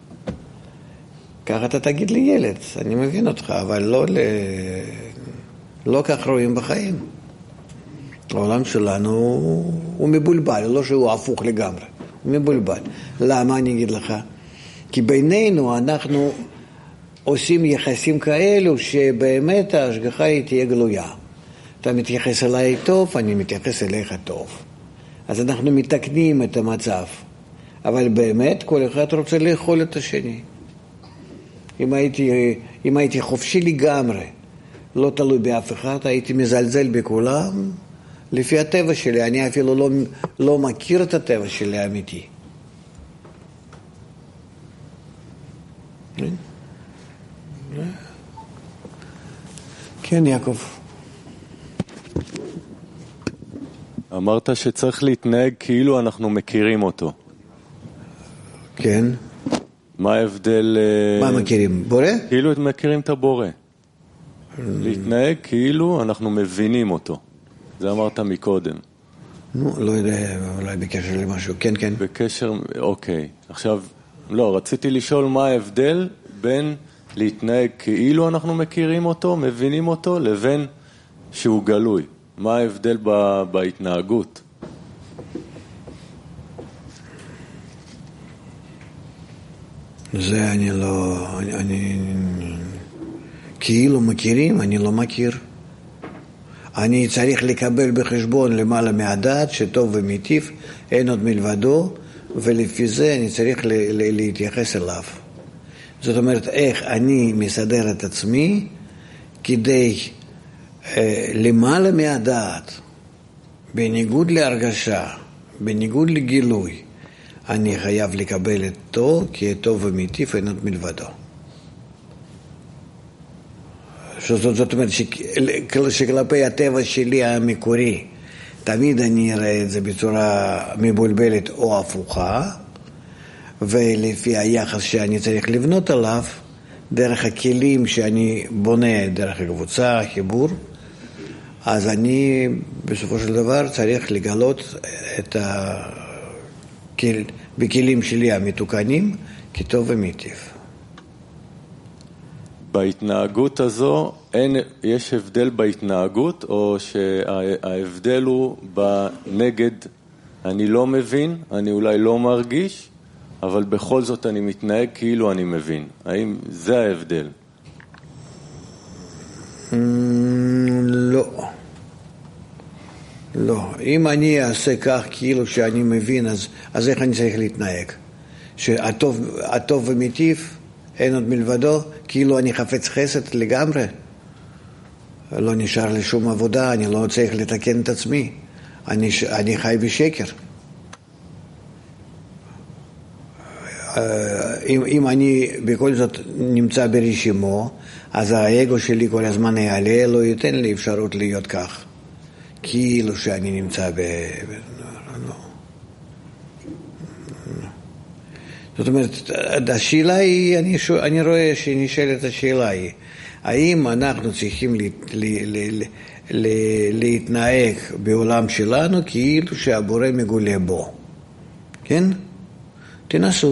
Speaker 2: ככה אתה תגיד לי ילד, אני מבין אותך, אבל לא, ל... לא כך רואים בחיים. העולם שלנו הוא מבולבל, לא שהוא הפוך לגמרי, הוא מבולבל. למה אני אגיד לך? כי בינינו אנחנו עושים יחסים כאלו שבאמת ההשגחה היא תהיה גלויה. אתה מתייחס אליי טוב, אני מתייחס אליך טוב. אז אנחנו מתקנים את המצב. אבל באמת כל אחד רוצה לאכול את השני. אם הייתי, אם הייתי חופשי לגמרי, לא תלוי באף אחד, הייתי מזלזל בכולם לפי הטבע שלי. אני אפילו לא, לא מכיר את הטבע שלי האמיתי. כן, יעקב.
Speaker 6: אמרת שצריך להתנהג כאילו אנחנו מכירים אותו.
Speaker 2: כן.
Speaker 6: מה ההבדל?
Speaker 2: מה מכירים? בורא?
Speaker 6: כאילו מכירים את הבורא. להתנהג כאילו אנחנו מבינים אותו. זה אמרת מקודם.
Speaker 2: נו, לא יודע, אולי בקשר למשהו. כן, כן.
Speaker 6: בקשר, אוקיי. עכשיו, לא, רציתי לשאול מה ההבדל בין
Speaker 8: להתנהג כאילו אנחנו מכירים אותו, מבינים אותו, לבין שהוא גלוי. מה ההבדל בהתנהגות?
Speaker 2: זה אני לא... אני, אני, כאילו מכירים, אני לא מכיר. אני צריך לקבל בחשבון למעלה מהדעת שטוב ומיטיב, אין עוד מלבדו, ולפי זה אני צריך ל, ל, להתייחס אליו. זאת אומרת, איך אני מסדר את עצמי כדי אה, למעלה מהדעת, בניגוד להרגשה, בניגוד לגילוי, אני חייב לקבל אותו כי טוב ומיטיב אין עוד מלבדו. זאת, זאת אומרת שכלפי הטבע שלי המקורי, תמיד אני אראה את זה בצורה מבולבלת או הפוכה, ולפי היחס שאני צריך לבנות עליו, דרך הכלים שאני בונה, דרך הקבוצה, החיבור, אז אני בסופו של דבר צריך לגלות את הכלים, בכלים שלי המתוקנים, כטוב ומיטיב.
Speaker 8: בהתנהגות הזו, אין, יש הבדל בהתנהגות, או שההבדל הוא בנגד, אני לא מבין, אני אולי לא מרגיש, אבל בכל זאת אני מתנהג כאילו אני מבין. האם זה ההבדל?
Speaker 2: לא. לא. אם אני אעשה כך כאילו שאני מבין, אז, אז איך אני צריך להתנהג? שהטוב, הטוב ומיטיב, אין עוד מלבדו, כאילו אני חפץ חסד לגמרי. לא נשאר לי שום עבודה, אני לא צריך לתקן את עצמי. אני, אני חי בשקר. אם, אם אני בכל זאת נמצא ברשימו, אז האגו שלי כל הזמן יעלה, לא ייתן לי אפשרות להיות כך. כאילו שאני נמצא ב... לא. זאת אומרת, השאלה היא, אני, שואל, אני רואה שנשאלת השאלה היא, האם אנחנו צריכים ל, ל, ל, ל, להתנהג בעולם שלנו כאילו שהבורא מגולה בו? כן? תנסו.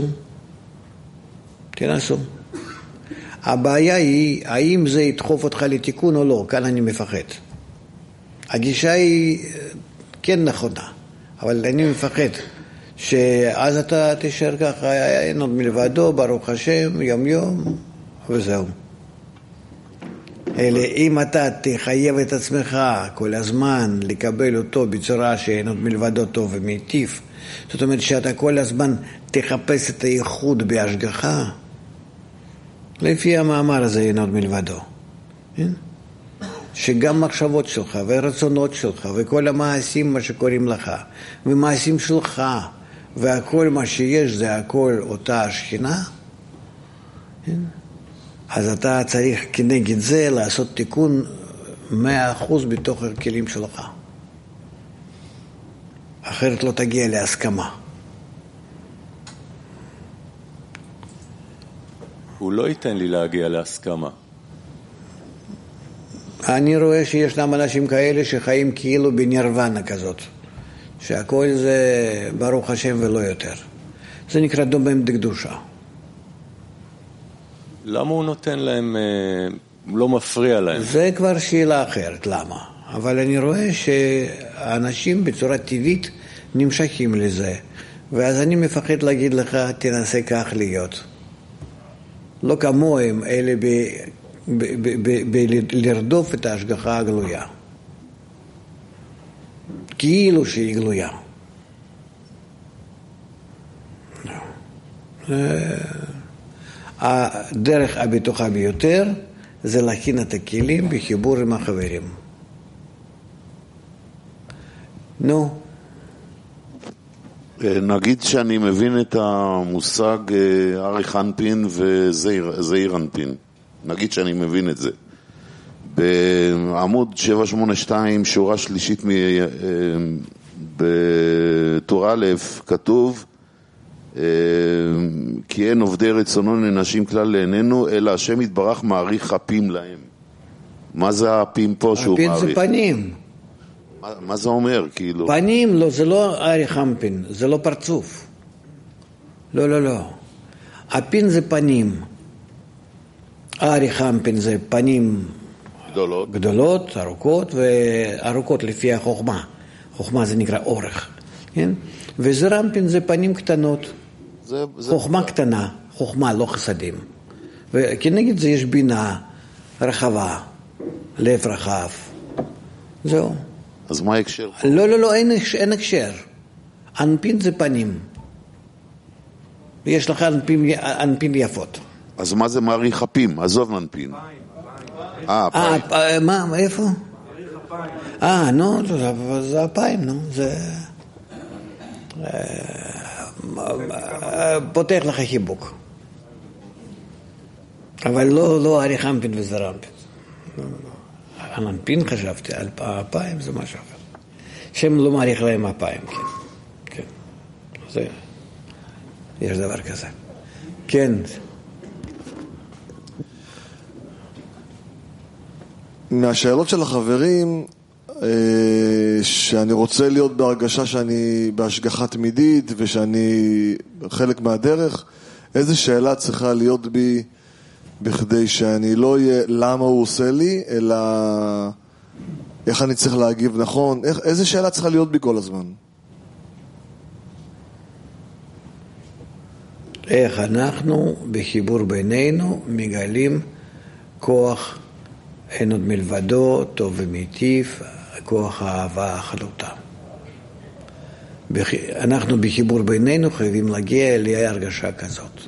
Speaker 2: תנסו. הבעיה היא, האם זה ידחוף אותך לתיקון או לא? כאן אני מפחד. הגישה היא כן נכונה, אבל אני מפחד שאז אתה תשאר ככה, אין עוד מלבדו, ברוך השם, יום יום, וזהו. אלא אם אתה תחייב את עצמך כל הזמן לקבל אותו בצורה שאין עוד מלבדו טוב ומיטיב, זאת אומרת שאתה כל הזמן תחפש את הייחוד בהשגחה, לפי המאמר הזה אין עוד מלבדו. כן? שגם מחשבות שלך ורצונות שלך וכל המעשים מה שקוראים לך ומעשים שלך והכל מה שיש זה הכל אותה השכינה, כן? אז אתה צריך כנגד זה לעשות תיקון מאה אחוז בתוך הכלים שלך, אחרת לא תגיע להסכמה.
Speaker 8: הוא לא ייתן לי להגיע להסכמה.
Speaker 2: אני רואה שישנם אנשים כאלה שחיים כאילו בנירוונה כזאת, שהכל זה ברוך השם ולא יותר. זה נקרא דומם דקדושה.
Speaker 8: למה הוא נותן להם, לא מפריע להם?
Speaker 2: זה כבר שאלה אחרת, למה? אבל אני רואה שהאנשים בצורה טבעית נמשכים לזה, ואז אני מפחד להגיד לך, תנסה כך להיות. לא כמוהם, אלה ב... בלרדוף את ההשגחה הגלויה כאילו שהיא גלויה. הדרך הבטוחה ביותר זה להכין את הכלים בחיבור עם החברים. נו,
Speaker 9: נגיד שאני מבין את המושג ארי חנפין וזעיר אנפין, נגיד שאני מבין את זה. בעמוד שבע שמונה שתיים, שורה שלישית בתורה א', כתוב כי אין עובדי רצונו לנשים כלל לעינינו, אלא השם יתברך מעריך הפים להם. מה זה הפים פה שהוא מעריך?
Speaker 2: הפים זה פנים.
Speaker 9: מה, מה זה אומר? כאילו?
Speaker 2: פנים, לא, זה לא ארי חנפין, זה לא פרצוף. לא, לא, לא. הפין זה פנים. ארי חמפין זה פנים
Speaker 9: גדולות.
Speaker 2: גדולות, ארוכות, וארוכות לפי החוכמה. חוכמה זה נקרא אורך, כן? וזרמפין זה פנים קטנות.
Speaker 9: זה, זה...
Speaker 2: חוכמה קטנה, חוכמה, לא חסדים. וכנגד זה יש בינה רחבה, לב רחב. זהו.
Speaker 9: אז מה ההקשר?
Speaker 2: לא, לא, לא, אין, אין הקשר. אנפין זה פנים. יש לך אנפין, אנפין יפות.
Speaker 9: אז מה זה מעריך אפים? עזוב אנפין. אה,
Speaker 2: אה, מה, איפה? אה, נו, זה אפיים, נו, זה... פותח לך חיבוק. אבל לא, לא ארי חמפין וזרמפין. על אנפין חשבתי, על אפיים זה משהו אחר. שם לא מעריך להם אפיים, כן. כן. זה... יש דבר כזה. כן.
Speaker 10: מהשאלות של החברים, שאני רוצה להיות בהרגשה שאני בהשגחה תמידית ושאני חלק מהדרך, איזה שאלה צריכה להיות בי בכדי שאני לא יהיה למה הוא עושה לי, אלא איך אני צריך להגיב נכון, איך, איזה שאלה צריכה להיות בי כל הזמן?
Speaker 2: איך אנחנו בחיבור בינינו מגלים כוח אין עוד מלבדו, טוב ומיטיב, כוח האהבה החלוטה. אנחנו בחיבור בינינו חייבים להגיע להרגשה כזאת.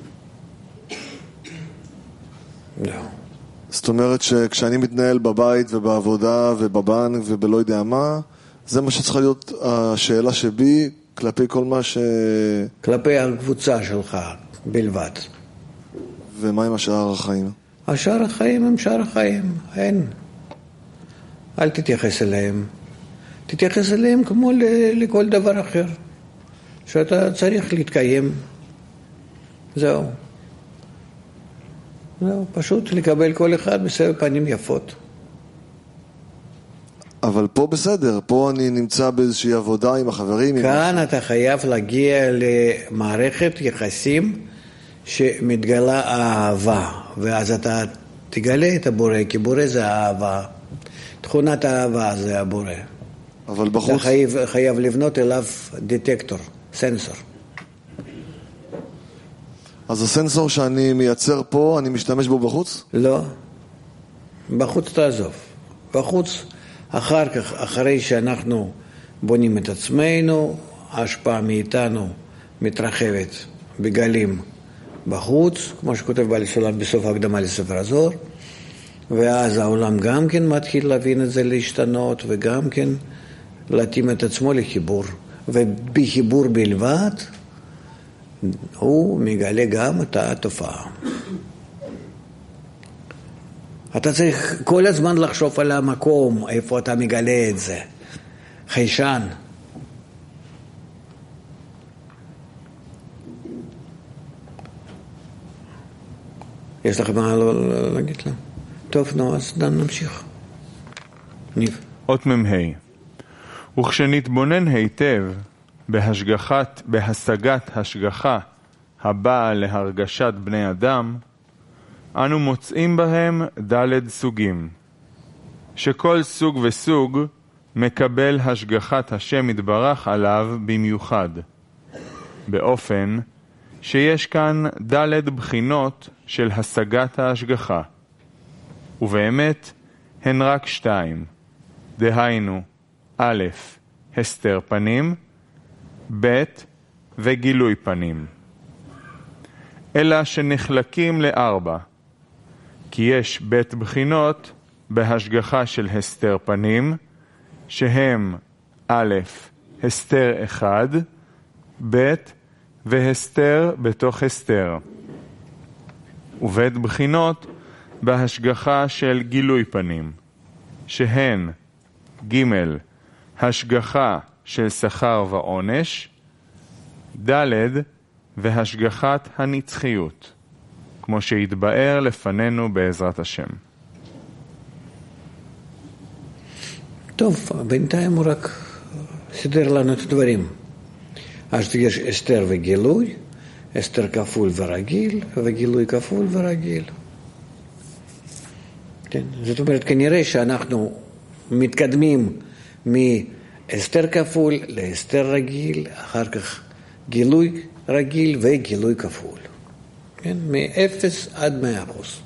Speaker 2: לא.
Speaker 10: זאת אומרת שכשאני מתנהל בבית ובעבודה ובבנק ובלא יודע מה, זה מה שצריכה להיות השאלה שבי כלפי כל מה ש...
Speaker 2: כלפי הקבוצה שלך בלבד.
Speaker 10: ומה עם השאר החיים?
Speaker 2: השאר החיים הם שאר החיים, אין. אל תתייחס אליהם. תתייחס אליהם כמו לכל דבר אחר. שאתה צריך להתקיים. זהו. זהו, פשוט לקבל כל אחד בסדר פנים יפות.
Speaker 10: אבל פה בסדר, פה אני נמצא באיזושהי עבודה עם החברים.
Speaker 2: כאן עם... אתה חייב להגיע למערכת יחסים שמתגלה האהבה, ואז אתה תגלה את הבורא, כי בורא זה האהבה. תכונת האהבה זה הבורא.
Speaker 10: אבל בחוץ...
Speaker 2: אתה חייב, חייב לבנות אליו דטקטור, סנסור.
Speaker 10: אז הסנסור שאני מייצר פה, אני משתמש בו בחוץ?
Speaker 2: לא. בחוץ תעזוב. בחוץ, אחר כך, אחרי שאנחנו בונים את עצמנו, ההשפעה מאיתנו מתרחבת בגלים בחוץ, כמו שכותב בעל סולם בסוף ההקדמה לספר הזוהר, ואז העולם גם כן מתחיל להבין את זה, להשתנות, וגם כן להתאים את עצמו לחיבור. ובחיבור בלבד, הוא מגלה גם את התופעה. אתה צריך כל הזמן לחשוב על המקום, איפה אתה מגלה את זה. חיישן. יש לך מה להגיד לה? טוב, נו, אז נמשיך. ניב.
Speaker 1: אות ממהי. וכשנתבונן היטב בהשגחת, בהשגת השגחה הבאה להרגשת בני אדם, אנו מוצאים בהם ד' סוגים, שכל סוג וסוג מקבל השגחת השם יתברך עליו במיוחד, באופן שיש כאן ד' בחינות של השגת ההשגחה, ובאמת הן רק שתיים, דהיינו א', הסתר פנים, ב', וגילוי פנים. אלא שנחלקים לארבע, כי יש ב' בחינות בהשגחה של הסתר פנים, שהם א', הסתר אחד, ב', והסתר בתוך הסתר, וב' בחינות בהשגחה של גילוי פנים, שהן ג', השגחה של שכר ועונש, ד', והשגחת הנצחיות, כמו שהתבאר לפנינו בעזרת השם.
Speaker 2: טוב, בינתיים הוא רק סידר לנו את הדברים. אז יש הסתר וגילוי, הסתר כפול ורגיל, וגילוי כפול ורגיל. כן, זאת אומרת, כנראה שאנחנו מתקדמים מאסתר כפול לאסתר רגיל, אחר כך גילוי רגיל וגילוי כפול. כן, מ-אפס עד מאה אחוז.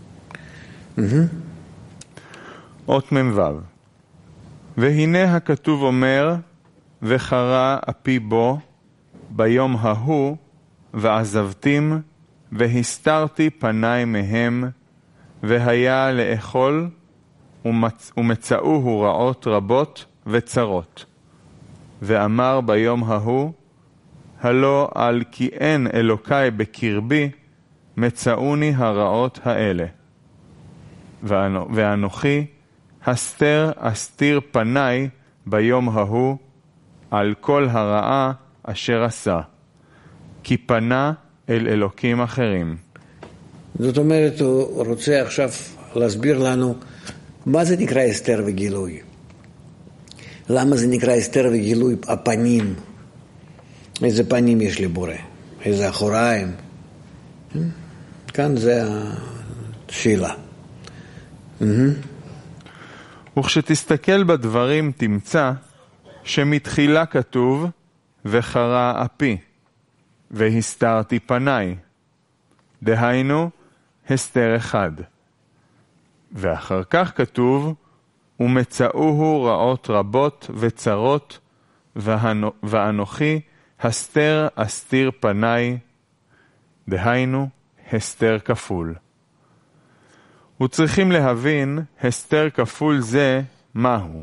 Speaker 1: אות מ"ו. והנה הכתוב אומר, וחרה אפי בו ביום ההוא, ועזבתים, והסתרתי פניי מהם, והיה לאכול, ומצ... ומצאוהו רעות רבות וצרות. ואמר ביום ההוא, הלא על כי אין אלוקי בקרבי, מצאוני הרעות האלה. ואנוכי, הסתר אסתיר פניי ביום ההוא, על כל הרעה אשר עשה, כי פנה אל אלוקים אחרים.
Speaker 2: זאת אומרת, הוא רוצה עכשיו להסביר לנו מה זה נקרא אסתר וגילוי. למה זה נקרא אסתר וגילוי? הפנים. איזה פנים יש לבורא? איזה אחוריים? כאן זה השאלה.
Speaker 1: וכשתסתכל בדברים תמצא שמתחילה כתוב וחרה אפי והסתרתי פניי, דהיינו הסתר אחד. ואחר כך כתוב ומצאוהו רעות רבות וצרות, ואנוכי הסתר אסתיר פניי, דהיינו הסתר כפול. וצריכים להבין הסתר כפול זה מהו.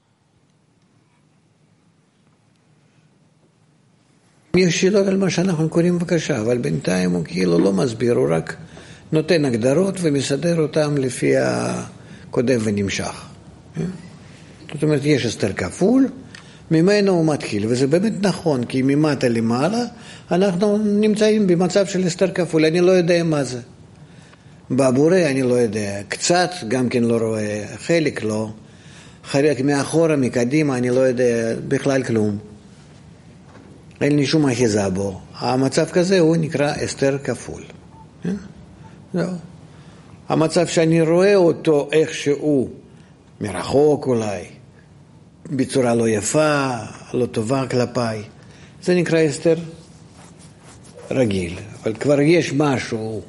Speaker 2: יש שאלות על מה שאנחנו קוראים בבקשה, אבל בינתיים הוא כאילו לא מסביר, הוא רק נותן הגדרות ומסדר אותם לפי הקודם ונמשך. זאת אומרת, יש הסתר כפול, ממנו הוא מתחיל, וזה באמת נכון, כי ממטה למעלה אנחנו נמצאים במצב של הסתר כפול, אני לא יודע מה זה. בבורא אני לא יודע, קצת גם כן לא רואה, חלק לא, חלק מאחורה, מקדימה, אני לא יודע בכלל כלום. אין לי שום אחיזה בו. המצב כזה הוא נקרא הסתר כפול. זהו. המצב שאני רואה אותו איכשהו, מרחוק אולי, בצורה לא יפה, לא טובה כלפיי, זה נקרא הסתר רגיל. אבל כבר יש משהו,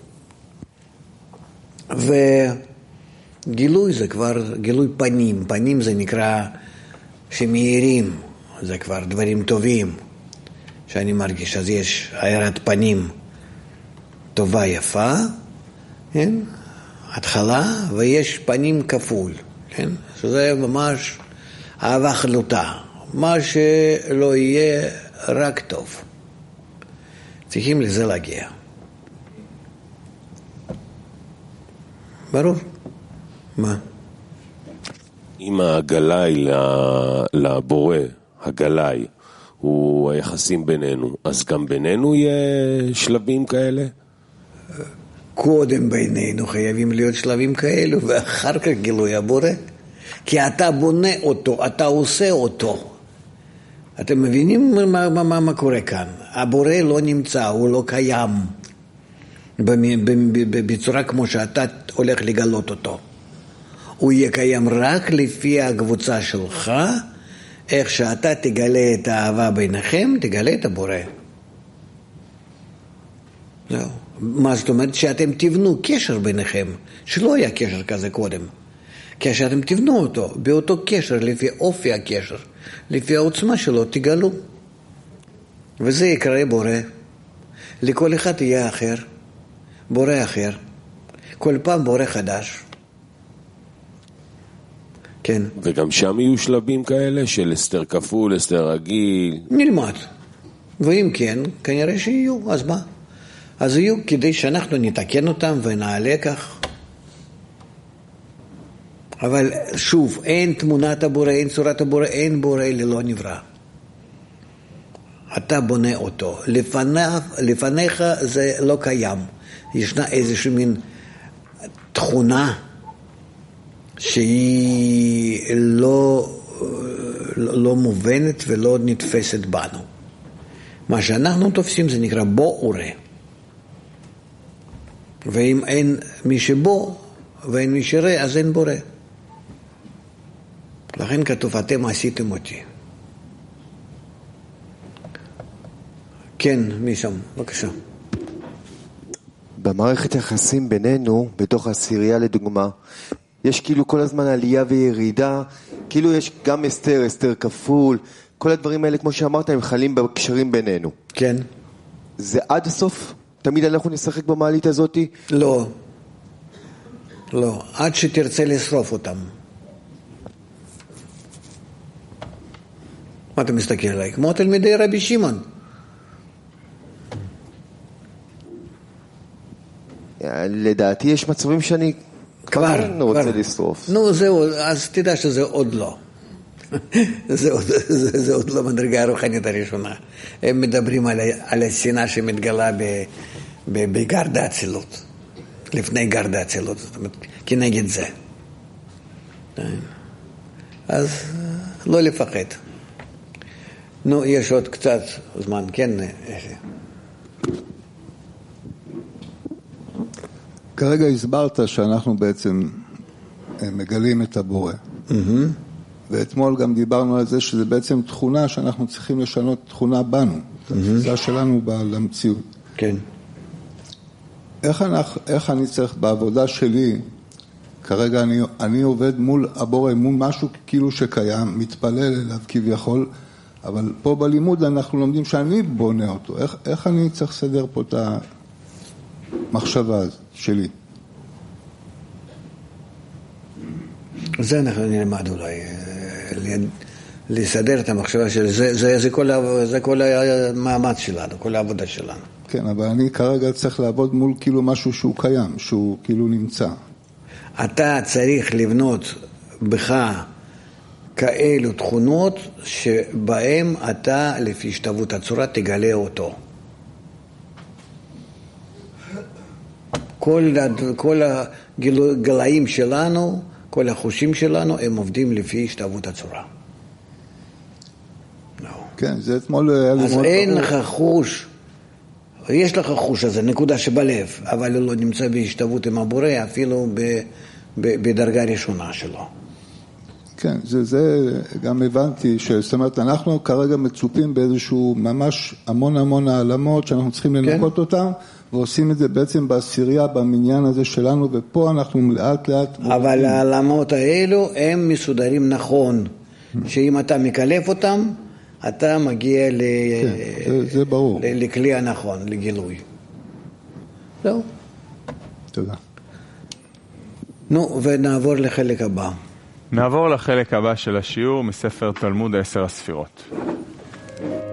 Speaker 2: וגילוי זה כבר גילוי פנים. פנים זה נקרא שמאירים, זה כבר דברים טובים שאני מרגיש. אז יש הארת פנים טובה יפה, כן? התחלה, ויש פנים כפול, כן? שזה ממש אהבה חלוטה, מה שלא יהיה רק טוב. צריכים לזה להגיע. ברור. מה?
Speaker 11: אם הגלאי לבורא, הגלאי, הוא היחסים בינינו, אז גם בינינו יהיה שלבים כאלה?
Speaker 2: קודם בינינו חייבים להיות שלבים כאלו, ואחר כך גילוי הבורא. כי אתה בונה אותו, אתה עושה אותו. אתם מבינים מה, מה, מה קורה כאן? הבורא לא נמצא, הוא לא קיים בצורה כמו שאתה הולך לגלות אותו. הוא יהיה קיים רק לפי הקבוצה שלך, איך שאתה תגלה את האהבה ביניכם, תגלה את הבורא. זהו. מה זאת אומרת? שאתם תבנו קשר ביניכם, שלא היה קשר כזה קודם. כשאתם תבנו אותו, באותו קשר, לפי אופי הקשר, לפי העוצמה שלו, תגלו. וזה יקרה בורא. לכל אחד יהיה אחר, בורא אחר. כל פעם בורא חדש. כן.
Speaker 11: וגם שם יהיו שלבים כאלה של הסתר כפול, הסתר רגיל?
Speaker 2: נלמד. ואם כן, כנראה שיהיו, אז מה? אז יהיו כדי שאנחנו נתקן אותם ונעלה כך. אבל שוב, אין תמונת הבורא, אין צורת הבורא, אין בורא ללא נברא. אתה בונה אותו. לפניו, לפניך זה לא קיים. ישנה איזושהי מין תכונה שהיא לא, לא מובנת ולא נתפסת בנו. מה שאנחנו תופסים זה נקרא בו ורא. ואם אין מי שבו, ואין מי שיראה, אז אין בורא. לכן כתוב, אתם עשיתם אותי. כן, מי שם? בבקשה.
Speaker 12: במערכת יחסים בינינו, בתוך הסירייה לדוגמה, יש כאילו כל הזמן עלייה וירידה, כאילו יש גם אסתר, אסתר כפול, כל הדברים האלה, כמו שאמרת, הם חלים בקשרים בינינו.
Speaker 2: כן.
Speaker 12: זה עד הסוף? תמיד אנחנו נשחק במעלית הזאת?
Speaker 2: לא. לא. עד שתרצה לשרוף אותם. מה אתה מסתכל עליי? כמו תלמידי רבי שמעון.
Speaker 12: לדעתי יש מצבים שאני
Speaker 2: כבר,
Speaker 12: כבר רוצה לשרוף.
Speaker 2: נו זהו, אז תדע שזה עוד לא. זה, עוד, זה, זה עוד לא מדרגה הרוחנית הראשונה. הם מדברים על, על השנאה שמתגלה ב, ב, בגרד האצילות, לפני גרד האצילות, זאת אומרת, כנגד זה. אז לא לפחד. נו, יש עוד קצת זמן, כן?
Speaker 13: כרגע הסברת שאנחנו בעצם מגלים את הבורא. Mm-hmm. ואתמול גם דיברנו על זה שזה בעצם תכונה שאנחנו צריכים לשנות תכונה בנו. Mm-hmm. התפיסה שלנו למציאות.
Speaker 2: כן.
Speaker 13: איך, אנחנו, איך אני צריך בעבודה שלי, כרגע אני, אני עובד מול הבורא, מול משהו כאילו שקיים, מתפלל אליו כביכול, אבל פה בלימוד אנחנו לומדים שאני בונה אותו. איך, איך אני צריך לסדר פה את המחשבה שלי?
Speaker 2: זה אנחנו נלמד אולי, לסדר את המחשבה שלי, זה, זה, זה, כל, זה כל המאמץ שלנו, כל העבודה שלנו.
Speaker 13: כן, אבל אני כרגע צריך לעבוד מול כאילו משהו שהוא קיים, שהוא כאילו נמצא.
Speaker 2: אתה צריך לבנות בך כאלו תכונות שבהם אתה לפי השתוות הצורה תגלה אותו. כל, כל הגלאים שלנו, כל החושים שלנו, הם עובדים לפי השתוות הצורה. No.
Speaker 13: כן, זה אתמול...
Speaker 2: אז אין לך חוש, יש לך חוש הזה, נקודה שבלב, אבל הוא לא נמצא בהשתוות עם הבורא, אפילו ב, ב, בדרגה ראשונה שלו.
Speaker 13: כן, זה, זה גם הבנתי, זאת אומרת, אנחנו כרגע מצופים באיזשהו ממש המון המון העלמות, שאנחנו צריכים לנקות כן. אותם, ועושים את זה בעצם בעשירייה, במניין הזה שלנו, ופה אנחנו לאט לאט...
Speaker 2: אבל העלמות האלו הם מסודרים נכון, שאם אתה מקלף אותם, אתה מגיע ל...
Speaker 13: כן, זה, זה ברור.
Speaker 2: ל... לכלי הנכון, לגילוי. זהו.
Speaker 13: תודה.
Speaker 2: נו, ונעבור לחלק הבא.
Speaker 1: נעבור לחלק הבא של השיעור מספר תלמוד עשר הספירות.